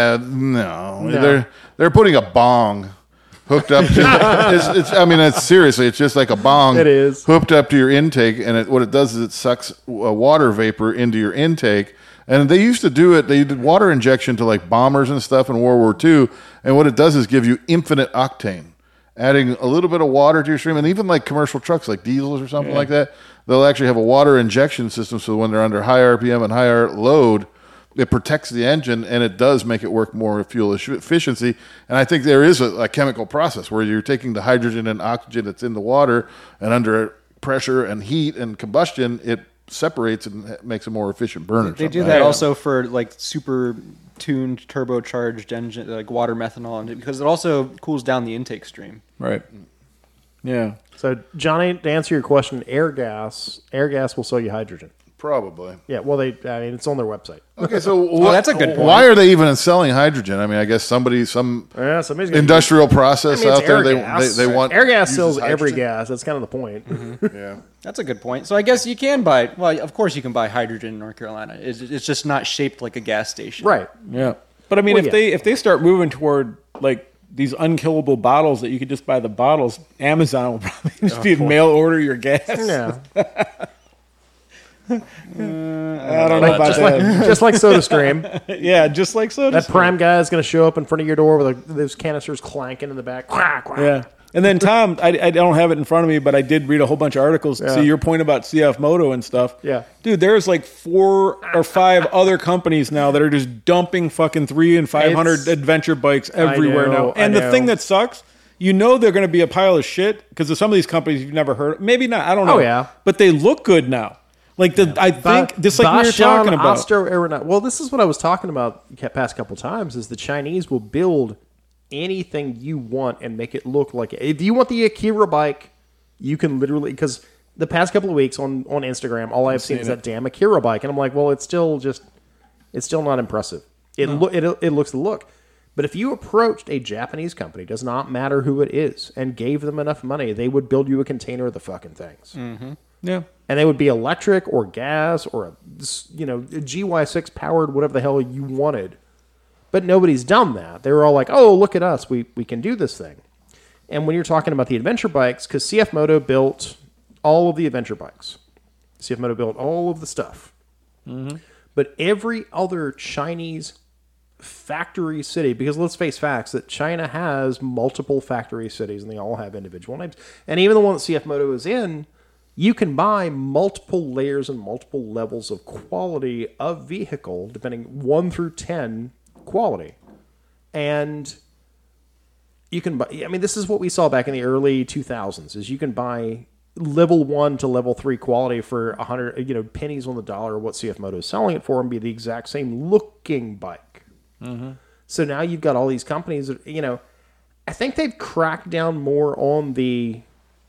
no. They're putting a bong hooked up to it's seriously, it's just like a bong. It is. Hooked up to your intake, and what it does is it sucks water vapor into your intake. And they used to do it. They did water injection to like bombers and stuff in World War II. And what it does is give you infinite octane, adding a little bit of water to your stream. And even like commercial trucks, like diesels or something like that, they'll actually have a water injection system. So when they're under high RPM and higher load, it protects the engine, and it does make it work more fuel efficiency. And I think there is a chemical process where you're taking the hydrogen and oxygen that's in the water, and under pressure and heat and combustion, it separates and makes a more efficient burner. they do that also for like super tuned turbocharged engine, like water methanol, and because it also cools down the intake stream. Right. Yeah. So, Johnny, to answer your question, air gas will sell you hydrogen. Probably. Yeah, well, it's on their website. Okay, so that's a good point. Why are they even selling hydrogen? I mean, I guess some Yeah, somebody's gonna industrial process it's out there. air gas. They want air gas uses sells every hydrogen. gas. That's kind of the point. Yeah. That's a good point. So I guess you can buy. Well, of course you can buy hydrogen in North Carolina. It's just not shaped like a gas station. Right. Yeah. But I mean, Well, if they start moving toward like these unkillable bottles that you could just buy the bottles, Amazon will probably just be mail order your gas. Yeah. I don't know about that. Just like SodaStream. Yeah, just like soda. That Prime guy is going to show up in front of your door with those canisters clanking in the back. Quack, quack. Yeah. And then Tom, I don't have it in front of me, but I did read a whole bunch of articles. Yeah. See your point about CF Moto and stuff. Yeah. Dude, there's like 4 or 5 other companies now that are just dumping fucking 300 and 500 It's- adventure bikes everywhere know, now. And I the thing know. that sucks, you know they're going to be a pile of shit because of some of these companies you've never heard of. Maybe not. I don't know. Oh, yeah. But they look good now. Like I think just like we were talking about. Well, this is what I was talking about the past couple times. Is the Chinese will build anything you want and make it look like it. If you want the Akira bike, you can literally, because the past couple of weeks on Instagram, all I've seen is that damn Akira bike, and I'm like, well, it's still not impressive. It looks the look. But if you approached a Japanese company, does not matter who it is, and gave them enough money, they would build you a container of the fucking things. Yeah. And they would be electric or gas or a GY6 powered, whatever the hell you wanted. But nobody's done that. They were all like, oh, look at us. We can do this thing. And when you're talking about the adventure bikes, because CF Moto built all of the adventure bikes. CF Moto built all of the stuff. But every other Chinese factory city, because let's face facts, that China has multiple factory cities and they all have individual names. And even the one that CF Moto is in, you can buy multiple layers and multiple levels of quality of vehicle, depending 1 through 10 quality. And you can buy, I mean, this is what we saw back in the early 2000s, is you can buy level 1 to level 3 quality for 100, pennies on the dollar, what CF Moto is selling it for, and be the exact same looking bike. Mm-hmm. So now you've got all these companies that, I think they've cracked down more on the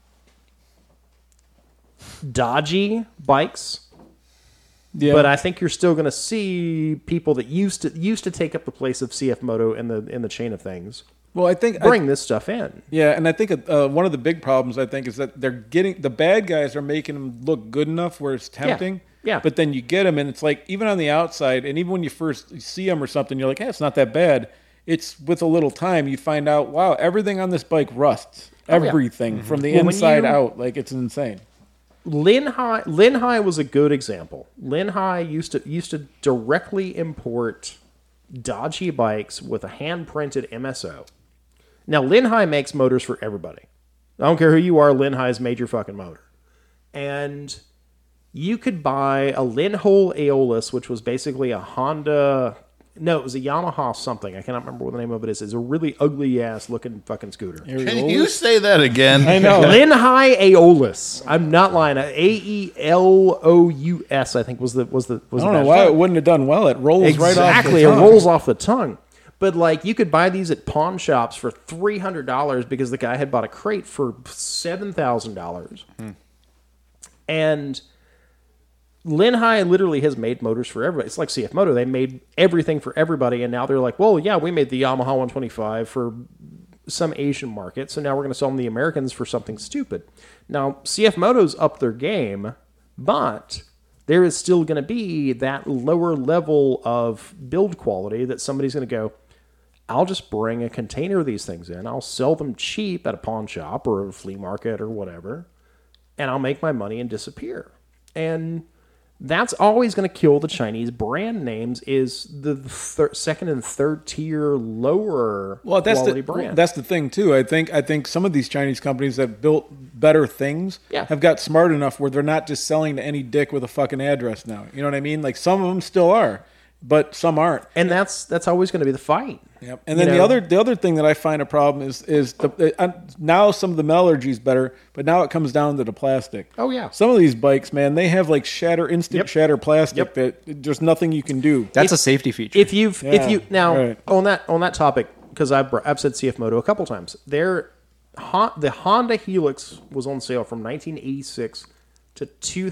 dodgy bikes. Yeah. But I think you're still going to see people that used to take up the place of CF Moto in the chain of things. Well, I think Bring this stuff in. Yeah, and I think one of the big problems I think is that they're getting the bad guys are making them look good enough where it's tempting. Yeah. But then you get them, and it's like even on the outside, and even when you first see them or something, you're like, hey, it's not that bad. It's with a little time you find out, wow, everything on this bike rusts. Everything from the inside out, like it's insane. Linhai was a good example. Linhai used to directly import dodgy bikes with a hand printed MSO. Now Linhai makes motors for everybody. I don't care who you are. Linhai's made your fucking motor, and you could buy a Linhol Aeolus, which was basically a Honda. No, it was a Yamaha something. I cannot remember what the name of it is. It's a really ugly ass looking fucking scooter. Can you say that again? I know. Linhai Aeolus. I'm not lying. Aelous, I think was the. I don't know why it wouldn't have done well. It rolls right off the tongue. It rolls off the tongue. But like you could buy these at pawn shops for $300 because the guy had bought a crate for $7,000. And Linhai literally has made motors for everybody. It's like CF Moto. They made everything for everybody, and now they're like, well, yeah, we made the Yamaha 125 for some Asian market, so now we're going to sell them the Americans for something stupid. Now, CF Moto's up their game, but there is still going to be that lower level of build quality that somebody's going to go, I'll just bring a container of these things in. I'll sell them cheap at a pawn shop or a flea market or whatever, and I'll make my money and disappear. And that's always going to kill the Chinese brand names is the second and third tier lower quality brand. That's the thing too. I think some of these Chinese companies that built better things have got smart enough where they're not just selling to any dick with a fucking address now. You know what I mean? Like some of them still are, but some aren't. And that's always going to be the fight. Yep. And then the other thing that I find a problem is now some of the metallurgy is better, but now it comes down to the plastic. Oh yeah. Some of these bikes, man, they have like shatter plastic that there's nothing you can do. That's a safety feature. If you on that topic, because I've said CF Moto a couple times, the Honda Helix was on sale from 1986 to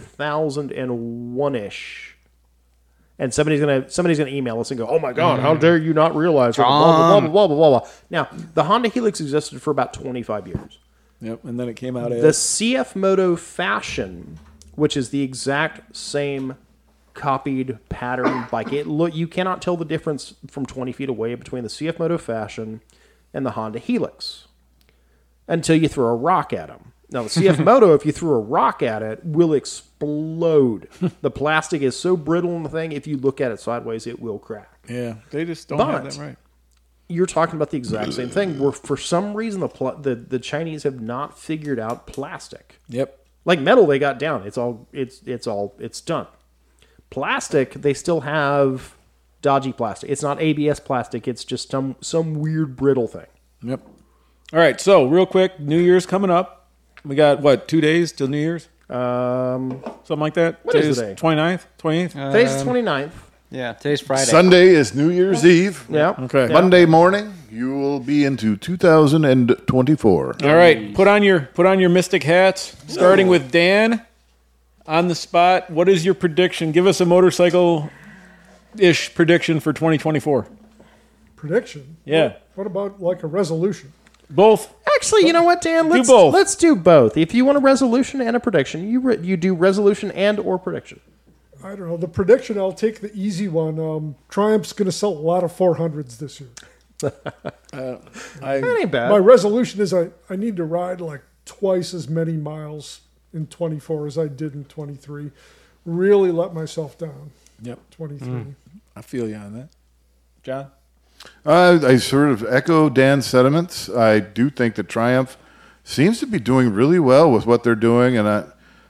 2001-ish. And somebody's gonna email us and go, "Oh my God, how dare you not realize?" Blah, blah, blah, blah, blah, blah. Now, the Honda Helix existed for about 25 years. Yep, and then it came out as the CF Moto Fashion, which is the exact same copied pattern bike. You cannot tell the difference from 20 feet away between the CF Moto Fashion and the Honda Helix until you throw a rock at them. Now, the CF Moto, if you threw a rock at it, will explode. The plastic is so brittle in the thing, if you look at it sideways, it will crack. Yeah, they just don't have that right. You're talking about the exact same thing, where for some reason the Chinese have not figured out plastic. Yep. Like metal, they got down. It's done. Plastic, they still have dodgy plastic. It's not ABS plastic. It's just some weird brittle thing. Yep. All right, so real quick, New Year's coming up. We got 2 days till New Year's? Something like that? What is the day? 29th? 28th? Today's the 29th. Yeah, today's Friday. Sunday is New Year's Eve. Yeah. Okay. Monday morning, you will be into 2024. All right, put on your Mystic hats, starting with Dan on the spot. What is your prediction? Give us a motorcycle-ish prediction for 2024. Prediction? Yeah. What about like a resolution? Both. Actually, you know what, Dan? Let's do both. Let's do both. If you want a resolution and a prediction, you do resolution and or prediction. I don't know. The prediction, I'll take the easy one. Triumph's going to sell a lot of 400s this year. That ain't bad. My resolution is I need to ride like twice as many miles in 24 as I did in 23. Really let myself down. Yep. 23. I feel you on that. John? I sort of echo Dan's sentiments. I do think that Triumph seems to be doing really well with what they're doing, and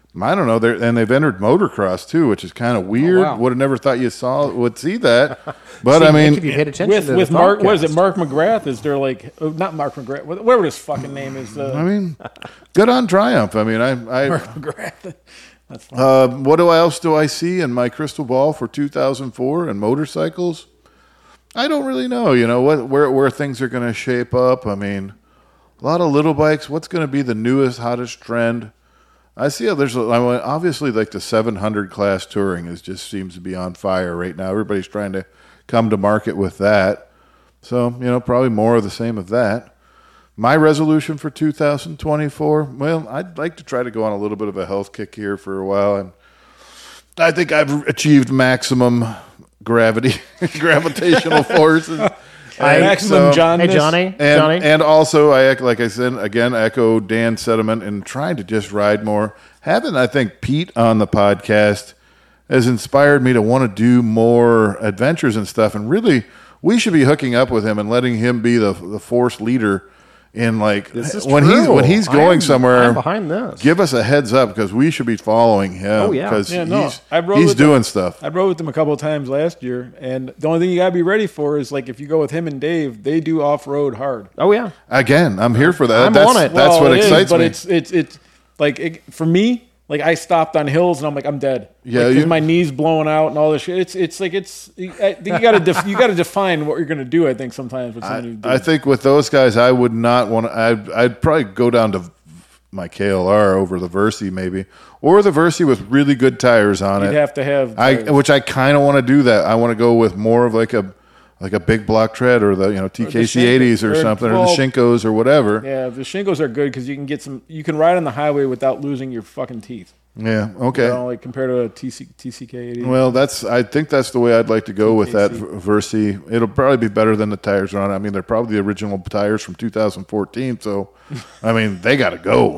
I don't know. They've entered motocross too, which is kind of weird. wow. Would have never thought would see that. But I Nick, if mean, you paid attention to with the Mark, what is it? podcast. Mark McGrath? Is there like not Mark McGrath? Whatever his fucking name is. I mean, good on Triumph. I mean, Mark McGrath. That's fine. what else do I see in my crystal ball for 2004 and motorcycles? I don't really know. You know where things are going to shape up. I mean, a lot of little bikes. What's going to be the newest, hottest trend? I see how obviously like the 700 class touring just seems to be on fire right now. Everybody's trying to come to market with that. So, probably more of the same of that. My resolution for 2024, well, I'd like to try to go on a little bit of a health kick here for a while. And I think I've achieved maximum gravitational forces. Maximum John. Hey, Johnny. And also, like I said, again, echo Dan's sentiment and trying to just ride more. Having, I think, Pete on the podcast has inspired me to want to do more adventures and stuff. And really, we should be hooking up with him and letting him be the force leader in This is when true. he's going somewhere. I'm behind this. Give us a heads up because we should be following him. Oh, yeah. because Yeah, no, I rode he's with doing stuff. I rode with him a couple of times last year, and the only thing you gotta be ready for is like if you go with him and Dave, they do off road hard. Oh yeah. Again, I'm here for that. I'm that's, on it. That's Well, what it is, excites but me. it's like for me. Like I stopped on hills and I'm like I'm dead. Yeah, because you- my knees blowing out and all this shit. I think you got to you got to define what you're going to do. I think sometimes with somebody. I think with those guys, I would not want to. I'd probably go down to my KLR over the Versi maybe, or the Versi with really good tires on you'd it. have to have. Which I kind of want to do that. I want to go with more of like a big block tread or the TKC 80s or something or the Shinkos or whatever. yeah, the Shinkos are good because you can get some. You can ride on the highway without losing your fucking teeth. Yeah. Okay. Like compared to a TCK 80. Well, I think that's the way I'd like to go with that Versi. It'll probably be better than the tires are on it. I mean, they're probably the original tires from 2014. So, I mean, they got to go,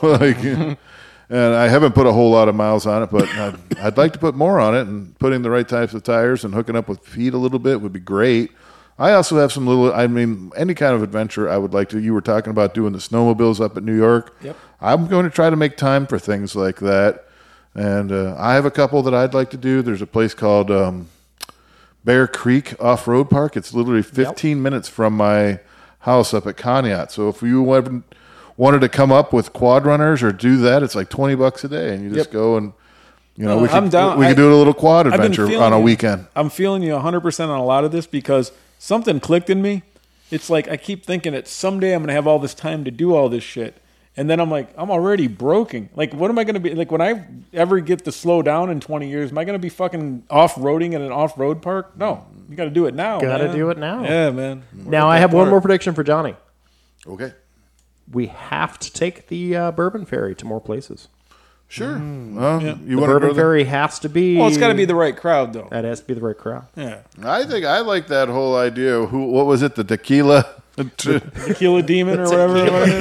and I haven't put a whole lot of miles on it, but I'd like to put more on it, and putting the right types of tires and hooking up with feet a little bit would be great. I also have any kind of adventure I would like to. You were talking about doing the snowmobiles up at New York. Yep. I'm going to try to make time for things like that. And I have a couple that I'd like to do. There's a place called Bear Creek Off-Road Park. It's literally 15 minutes from my house up at Conneaut. So if you wanted to come up with quad runners or do that, it's like $20 a day. And you just go and, I'm down. we could do a little quad I've been adventure feeling on a you. weekend. I'm feeling you 100% on a lot of this because something clicked in me. It's like I keep thinking that someday I'm going to have all this time to do all this shit. And then I'm like, I'm already broken. Like, what am I going to be? Like, when I ever get to slow down in 20 years, am I going to be fucking off-roading in an off-road park? No. You got to do it now, Gotta man. do it now. Yeah, man. Now I have one more prediction for Johnny. Okay. We have to take the Bourbon Ferry to more places. Sure. Mm. You The want to Bourbon go there? Ferry has to be. Well, it's got to be the right crowd, though. That has to be the right crowd. Yeah. I think I like that whole idea. What was it? The tequila? Tequila Demon or whatever.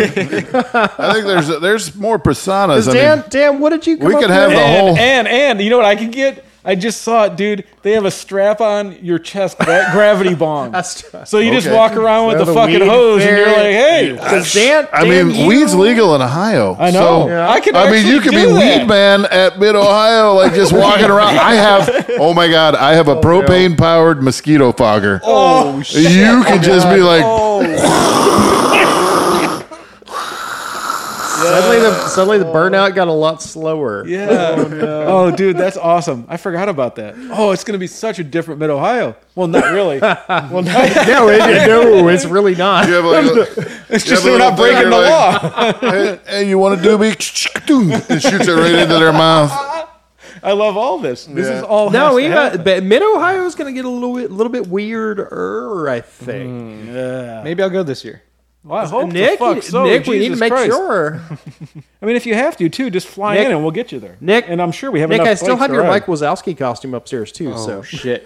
I think there's more personas. Dan, what did you come we up could have with? the whole. And you know what I could get? I just saw it, dude. They have a strap on your chest gravity bong. So you just Okay. walk around with So the the fucking weed hose, and you're fairy- like, hey. Because Dan, Weed's legal in Ohio. I know. So, Yeah. I could you actually could do be that. Weed Man at Mid Ohio, like just walking around. Oh my God, I have a propane powered mosquito fogger. Oh, shit. You could just be like, Suddenly the burnout got a lot slower. Yeah. Oh, dude, that's awesome. I forgot about that. Oh, it's going to be such a different Mid Ohio. Well, not really. Well, not, No, it's really not. you have like it's just they're not breaking the law. Hey, you want to do me? And shoots it right into their mouth. I love all this. This Yeah. is all. No, has to happen. but Mid Ohio is going to get a little bit weirder, I think. Yeah. Maybe I'll go this year. Well, I hope Nick, the fuck so. Nick, we need to Jesus make Christ. sure. I mean, if you have to, too, just fly Nick- in and we'll get you there. Nick- and I'm sure we have Nick, enough I still bikes have to your ride. Mike Wazowski costume upstairs too. So Shit.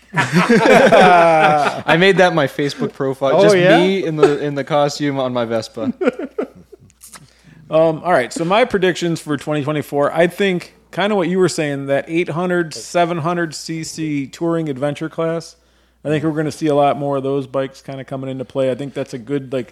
I made that my Facebook profile. Oh, Just yeah? me in the costume on my Vespa. All right, so my predictions for 2024, I think kind of what you were saying, that 800, 700cc touring adventure class. I think we're going to see a lot more of those bikes kind of coming into play. I think that's a good,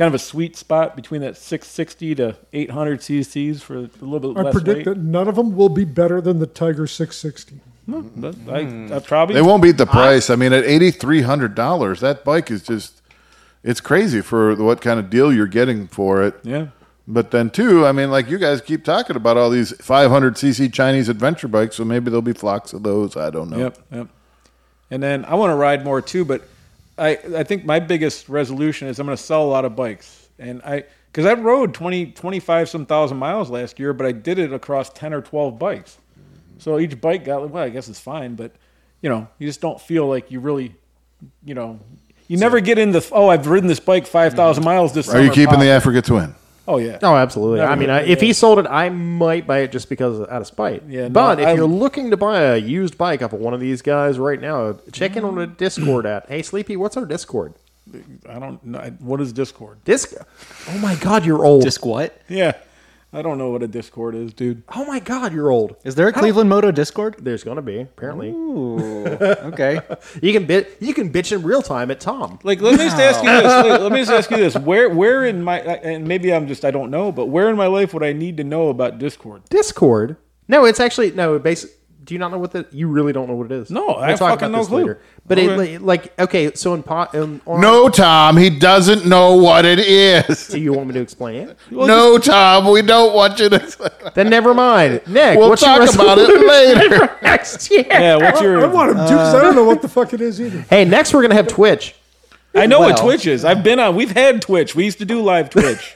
kind of a sweet spot between that 660 to 800 cc's for a little bit I less predict weight. that none of them will be better than the Tiger 660. I probably They won't beat the price. I mean, at $8,300, that bike is just, it's crazy for what kind of deal you're getting for it. yeah. But then, too, I mean, like you guys keep talking about all these 500cc Chinese adventure bikes, so maybe there'll be flocks of those. I don't know. Yep. And then I want to ride more too, but I think my biggest resolution is I'm going to sell a lot of bikes. And because I rode 25 some thousand miles last year, but I did it across 10 or 12 bikes. So each bike got, well, I guess it's fine, but you just don't feel like you really, you never get in the, I've ridden this bike 5,000 miles this summer. Are you keeping the pop. Africa Twin? Oh, yeah. Oh, absolutely. Never I mean, mind. if he sold it, I might buy it just because out of spite. Yeah, no, but if I- you're looking to buy a used bike off of one of these guys right now, check in on the Discord at, hey, Sleepy, what's our Discord? I don't know. What is Discord? Oh, my God, you're old. Disc what? Yeah. I don't know what a Discord is, dude. Oh, my God, you're old. Is there a Cleveland Moto Discord? There's going to be, apparently. Ooh, okay. You can bitch in real time at Tom. Like, let me just ask you this. Let me just ask you this. Where in my, and maybe I don't know, but where in my life would I need to know about Discord? Discord? No, it's actually, do you not know what you really don't know what it is? No, We'll I talk fucking about no this clue. later. But Okay. so No, Tom, he doesn't know what it is. do you want me to explain it? No, Tom, we don't want you to. Then never mind. Nick, We'll what's your talk about it resolution later. for next year? Yeah, what's your... I want him to because I don't know what the fuck it is either. Hey, next we're gonna have Twitch. I know what Well. Twitch is. I've been on. We've had Twitch. We used to do live Twitch.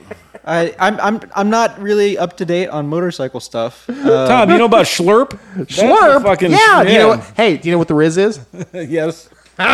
I'm not really up to date on motorcycle stuff. Tom, you know about Schlurp? That's the Slurp. fucking, Yeah. Do you know what? Hey, do you know what the Riz is? Yes.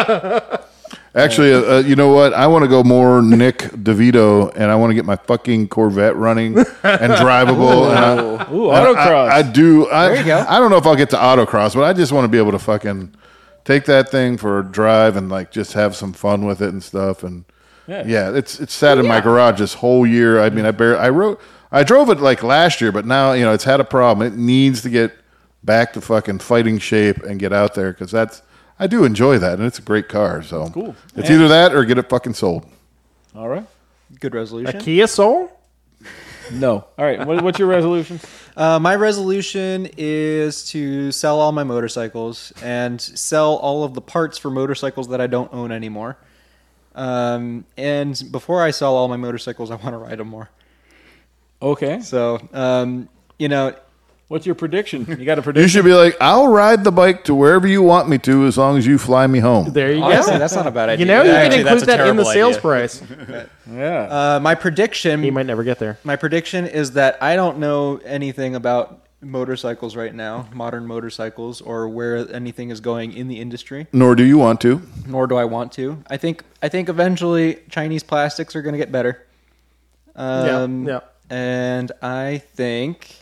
Actually, you know what? I want to go more Nick DeVito, and I want to get my fucking Corvette running and drivable. Ooh, autocross. I do. There you go. I don't know if I'll get to autocross, but I just want to be able to fucking take that thing for a drive and like just have some fun with it and stuff. And yeah, it's sat in my garage this whole year. I mean, I drove it like last year, but now it's had a problem. It needs to get back to fucking fighting shape and get out there because I do enjoy that, and it's a great car. So cool. It's either that or get it fucking sold. All right. Good A resolution. Kia Soul? No. All right. What's your resolution? My resolution is to sell all my motorcycles and sell all of the parts for motorcycles that I don't own anymore. And before I sell all my motorcycles, I want to ride them more. Okay. So, What's your prediction? You got a You prediction? should be like, I'll ride the bike to wherever you want me to as long as you fly me home. There you honestly, go. that's not a bad idea. You know, you can Actually, include that's a that in the terrible sales idea. price. Yeah. My prediction. He might never get there. My prediction is that I don't know anything about motorcycles right now, modern motorcycles, or where anything is going in the industry. Nor do you want to. Nor do I want to. I think eventually Chinese plastics are going to get better. Yeah. And I think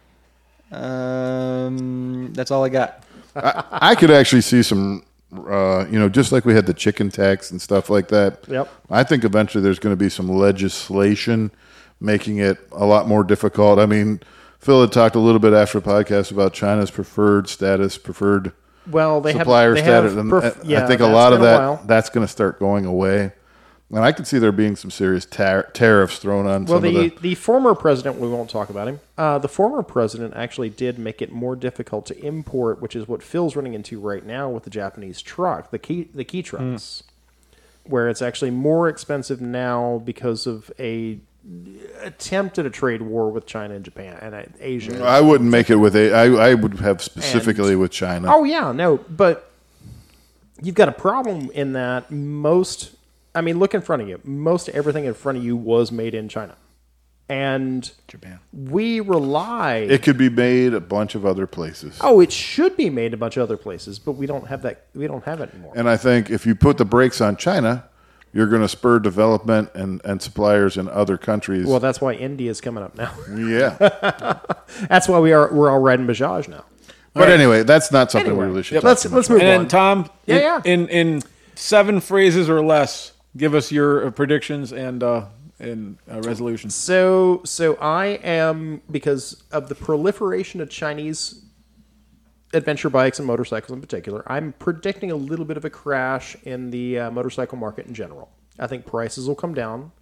that's all I got. I could actually see some, just like we had the chicken tax and stuff like that. Yep. I think eventually there's going to be some legislation making it a lot more difficult. I mean, Phil had talked a little bit after the podcast about China's preferred Well, they supplier have, status. And I think a that's lot of been a while. that's going to start going away. And I could see there being some serious tariffs thrown on Well, some of the former president, we won't talk about him. The former president actually did make it more difficult to import, which is what Phil's running into right now with the Japanese truck, the key trucks, where it's actually more expensive now because of a attempt at a trade war with China and Japan and Asia. I wouldn't make it with I would have specifically with China. Oh yeah, no, but you've got a problem in that look in front of you. Most everything in front of you was made in China. And Japan. we rely... It could be made a bunch of other places. Oh, it should be made a bunch of other places, but we don't have that. We don't have it anymore. And I think if you put the brakes on China, you're going to spur development and suppliers in other countries. Well, that's why India's coming up now. Yeah. That's why we're all riding Bajaj now. But anyway, that's not something Anyway, we really should yep, talk let's too much move And on. then Tom, Yeah. in 7 phrases or less, give us your predictions and resolutions. So I am, because of the proliferation of Chinese adventure bikes and motorcycles in particular, I'm predicting a little bit of a crash in the motorcycle market in general. I think prices will come down.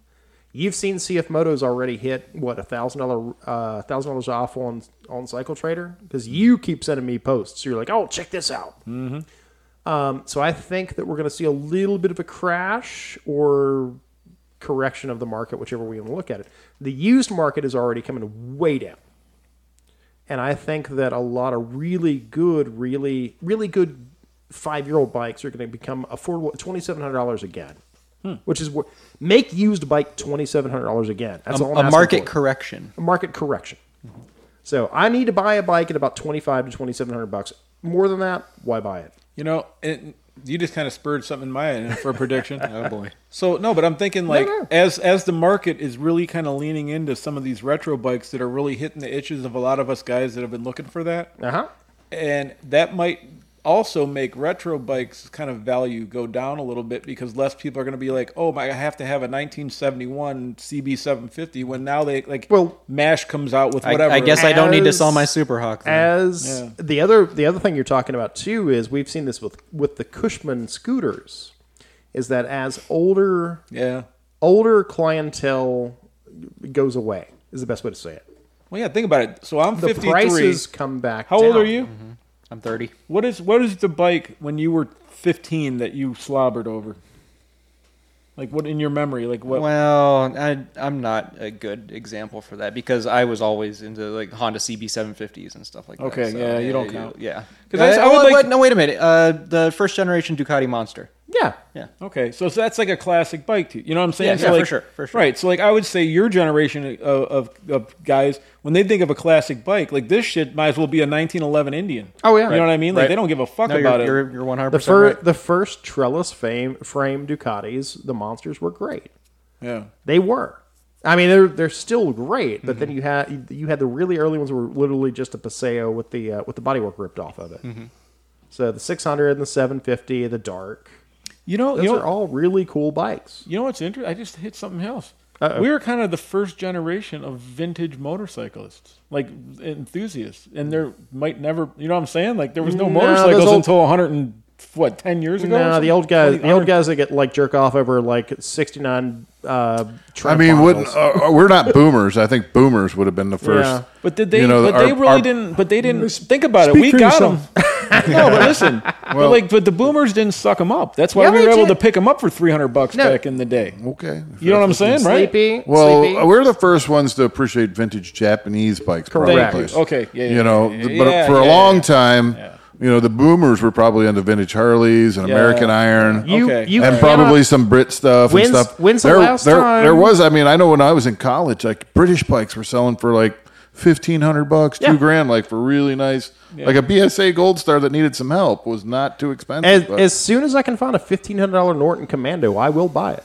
You've seen CF Motos already hit what $1,000 off on Cycle Trader because you keep sending me posts. You're like, oh, check this out. Mm-hmm. So I think that we're going to see a little bit of a crash or correction of the market, whichever way you want to look at it. The used market is already coming way down, and I think that a lot of really good 5-year-old bikes are going to become affordable at $2,700 again. Which is what make used bike $2,700 again. That's all I'm a market for. correction. A market correction. Mm-hmm. So I need to buy a bike at about $2,500 to $2,700. More than that, why buy it? You know, you just kind of spurred something in my end for a prediction. Oh boy. So no, but I'm thinking like as the market is really kind of leaning into some of these retro bikes that are really hitting the itches of a lot of us guys that have been looking for that, and that might also make retro bikes kind of value go down a little bit because less people are going to be like, oh, I have to have a 1971 CB750 when now MASH comes out with whatever. I guess I don't need to sell my Superhawk. The other thing you're talking about too is we've seen this with the Cushman scooters, is that as older clientele goes away is the best way to say it. Well, yeah, think about it. So I'm 53. The prices come back How down. old are you? Mm-hmm. I'm 30. What is the bike when you were 15 that you slobbered over? Like what in your memory? Like what? Well, I'm not a good example for that because I was always into like Honda CB750s and stuff like that. Okay, So, yeah, you don't count. Yeah. Because I would like. No, wait a minute. The first generation Ducati Monster. Yeah. Yeah. Okay, so that's like a classic bike too. You know what I'm saying? Yeah, so yeah, like, for sure. Right. So like I would say your generation of guys, when they think of a classic bike, like this shit might as well be a 1911 Indian. Oh, yeah. You know what I mean? Like Right. they don't give a fuck No, about you're it. 100% right. The first trellis frame Ducatis, the Monsters were great. Yeah. They were. I mean, they're still great, but then you had the really early ones were literally just a Paseo with the bodywork ripped off of it. Mm-hmm. So the 600 and the 750, the dark. Those are all really cool bikes. You know what's interesting? I just hit something else. Uh-oh. We were kind of the first generation of vintage motorcyclists, like enthusiasts, and there might never. You know what I'm saying? Like there was no motorcycles until 10 years ago. No, the old guys that get like jerk off over like 69. I mean, we're not boomers. I think boomers would have been the first. Yeah. But did they? But they didn't think about it. Speak We for got them. yourself. No, but listen. but the boomers didn't suck them up. That's why Yeah, we were they able did. to pick them up for $300 No. back in the day. Okay. You know what I'm saying, right? Sleepy. Well, we're the first ones to appreciate vintage Japanese bikes. Correct. Probably. Okay. Yeah. You know, yeah, but yeah, for a yeah, long yeah. time, you know, the boomers were probably into vintage Harleys and Yeah. American Iron. Okay. And probably some Brit stuff and stuff. When's the last time? There was. I mean, I know when I was in college, like British bikes were selling for like $1,500, $2,000, like for really nice. Like a BSA Gold Star that needed some help was not too expensive. As soon as I can find a $1,500 Norton Commando, I will buy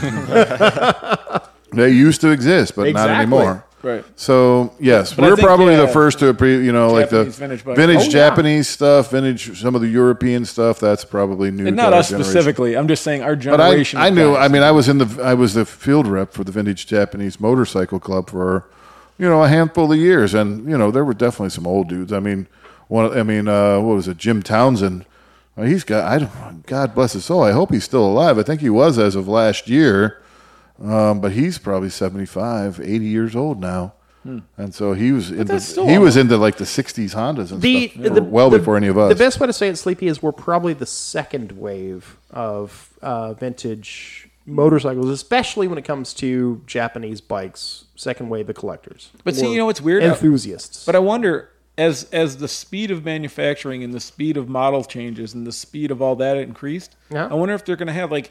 it. They used to exist, but not Exactly. anymore. Right. So yes, But I we're think, probably yeah, the first to like the Japanese vintage bikes. vintage Oh, yeah. Japanese stuff, vintage some of the European stuff. That's probably new. And to not our us generation. specifically. I'm just saying our But generation. I of knew. guys. I mean, I was the field rep for the Vintage Japanese Motorcycle Club for, a handful of years, and there were definitely some old dudes. I mean, what was it? Jim Townsend. He's got. God bless his soul. I hope he's still alive. I think he was as of last year, but he's probably 75, 80 years old now. And so he was into like the 60s Hondas and stuff before any of us. The best way to say it, Sleepy, is we're probably the second wave of vintage motorcycles, especially when it comes to Japanese bikes. Second wave of collectors. But see, what's weird? Enthusiasts. But I wonder, as the speed of manufacturing and the speed of model changes and the speed of all that increased, Yeah. I wonder if they're going to have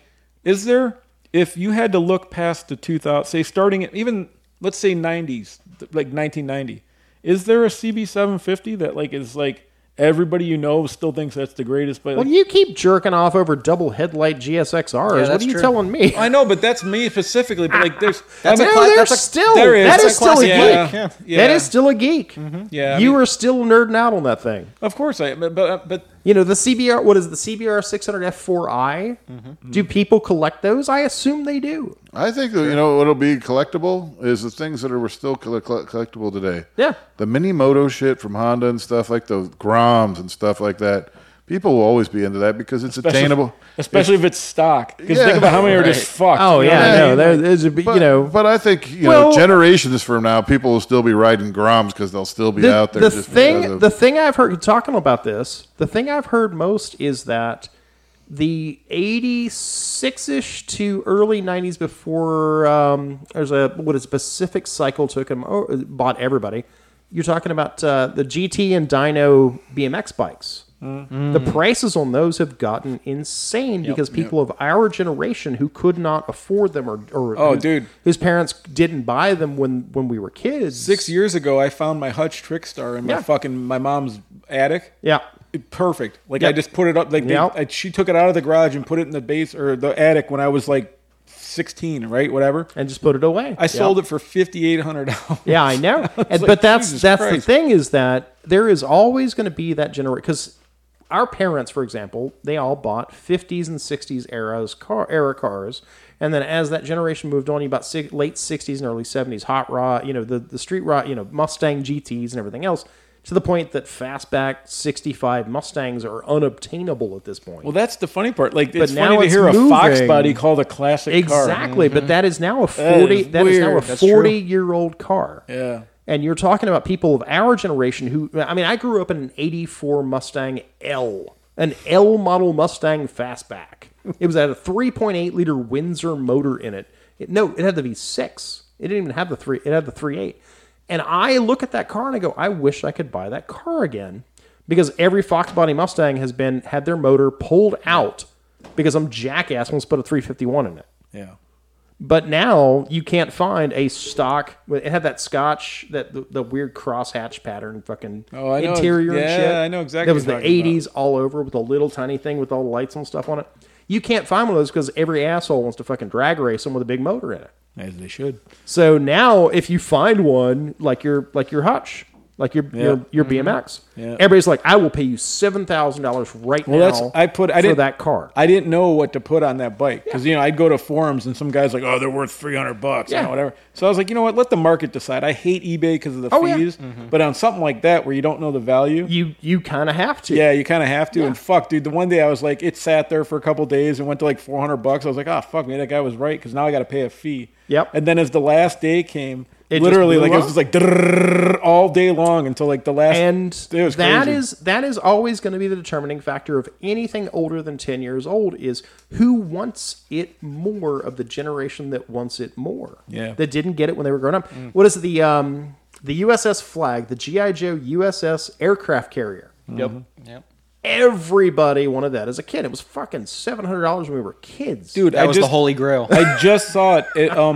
if you had to look past the 2000, say starting at even let's say 90s, like 1990, is there a CB750 that is everybody still thinks that's the greatest bike? Well, you keep jerking off over double headlight GSXRs. What are that's you true. telling me? I know, but that's me specifically. But there's That's a No, cla- there's that's a- still there is. that That's is a still a classic geek. bike. Yeah. That is still a geek. Yeah, I you mean- are still nerding out on that thing. of course I am. But The CBR. What is the CBR 600 F4i? Do people collect those? I assume they do. I think that, what'll be collectible is the things that are still collectible today. Yeah. The mini moto shit from Honda and stuff like those Groms and stuff like that. People will always be into that because it's attainable. Especially if it's stock. Because Yeah. think about how many are just fucked. Oh you know yeah, what I no, mean? there's But I think Well- generations from now, people will still be riding Groms because they'll still be out there. The just because thing, of- the thing I've heard talking about this, the thing I've heard most is that the 86-ish to early 90s before there's a Pacific Cycle took them bought everybody. You're talking about the GT and Dyno BMX bikes. The prices on those have gotten insane because people of our generation who could not afford them or dude. whose parents didn't buy them when we were kids. 6 years ago, I found my Hutch Trickstar in my mom's attic. Yeah. Perfect. Like Yep. I just put it up. Like Yep. she took it out of the garage and put it in the base or the attic when I was like 16, right? Whatever. And just put it away. I sold it for $5,800. Yeah, I know. like, But that's Jesus the Christ. thing is that there is always going to be that generation because our parents, for example, they all bought 50s and 60s era cars, and then as that generation moved on, you bought late 60s and early 70s hot rod, the street rod, Mustang GTs and everything else. To the point that fastback 65 Mustangs are unobtainable at this point. Well, that's the funny part. Like it's now funny to it's hear a Fox moving. body called a classic car. Exactly, but that is now a That 40. is That is now a weird. That's true. 40-year-old car. Yeah. And you're talking about people of our generation who, I mean, I grew up in an 84 Mustang L, an L model Mustang fastback. It was had a 3.8 liter Windsor motor in it. It had the V6. It didn't even have the 3. It had the 3.8. And I look at that car and I go, I wish I could buy that car again, because every Fox body Mustang has had their motor pulled out because some jackass wants to put a 351 in it. Yeah. But now you can't find a stock. It had that Scotch, the weird crosshatch pattern, fucking Oh, I know. interior and Yeah, shit. I know exactly That was what the you're talking '80s all over with a little tiny thing with all the lights and stuff on it. You can't find one of those because every asshole wants to fucking drag race them with a big motor in it. As they should. So now, if you find one like your Hutch, like your BMX, Yeah. everybody's like, I will pay you $7,000 right Well, now for for that car. I didn't know what to put on that bike because I'd go to forums and some guys like, oh, they're worth $300, Yeah. whatever. So I was like, you know what? Let the market decide. I hate eBay because of the Oh, yeah. fees, but on something like that where you don't know the value, You kind of have to. yeah, you kind of have to. And fuck, dude, the one day I was like, it sat there for a couple days and went to like $400. I was like, oh fuck, man, that guy was right because now I got to pay a fee. Yep. And then as the last day came, It literally just blew like it was up. just like drrrr all day long until like the last. And it was that crazy. is always going to be the determining factor of anything older than 10 years old is who wants it more of the generation that wants it more. Yeah. That didn't get it when they were growing up. What is it? The USS Flag, the G.I. Joe USS aircraft carrier. Yep. Yep. Everybody wanted that as a kid. It was fucking $700 when we were kids. Dude, That was the holy grail. I just saw it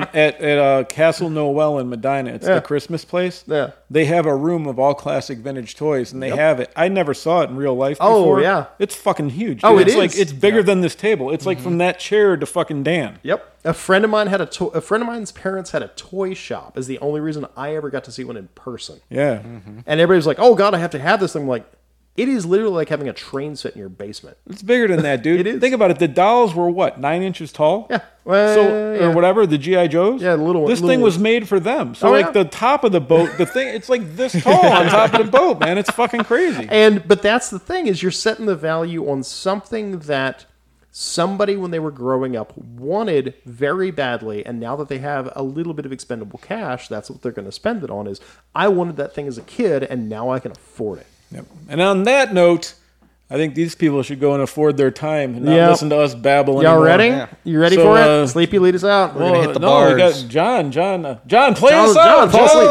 at Castle Noel in Medina. It's Yeah. the Christmas place. Yeah. They have a room of all classic vintage toys, and they have it. I never saw it in real life Oh, before. yeah. It's fucking huge. Oh, dude. it It's like is. it's bigger than this table. It's like from that chair to fucking Dan. Yep. A friend of mine had a friend of mine's parents had a toy shop. Is the only reason I ever got to see one in person. Yeah. And everybody's like, "Oh God, I have to have this." I'm like, it is literally like having a train set in your basement. It's bigger than that, dude. It is. Think about it. The dolls were what, 9 inches tall? Yeah. Well, So yeah. or whatever, the GI Joes. Yeah, the little one- This little thing was ones. made for them. So Oh, like yeah. the top of the boat, the thing, it's like this tall on top of the boat, man. It's fucking crazy. But that's the thing is you're setting the value on something that somebody when they were growing up wanted very badly, and now that they have a little bit of expendable cash, that's what they're going to spend it on. Is I wanted that thing as a kid, and now I can afford it. Yep. And on that note, I think these people should go and afford their time and not Yep. listen to us babble Y'all anymore. ready? Yeah. You ready So, for it? Sleepy, lead us out. We're gonna hit the no, bars. we got John, play John, us out. John, fall asleep.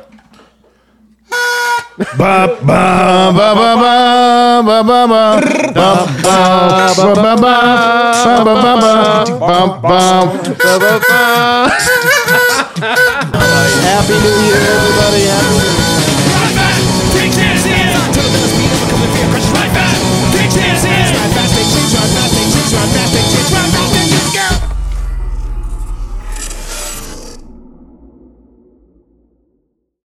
Ba ba ba ba ba ba ba ba ba ba ba ba ba ba ba ba. Happy New Year, everybody. Happy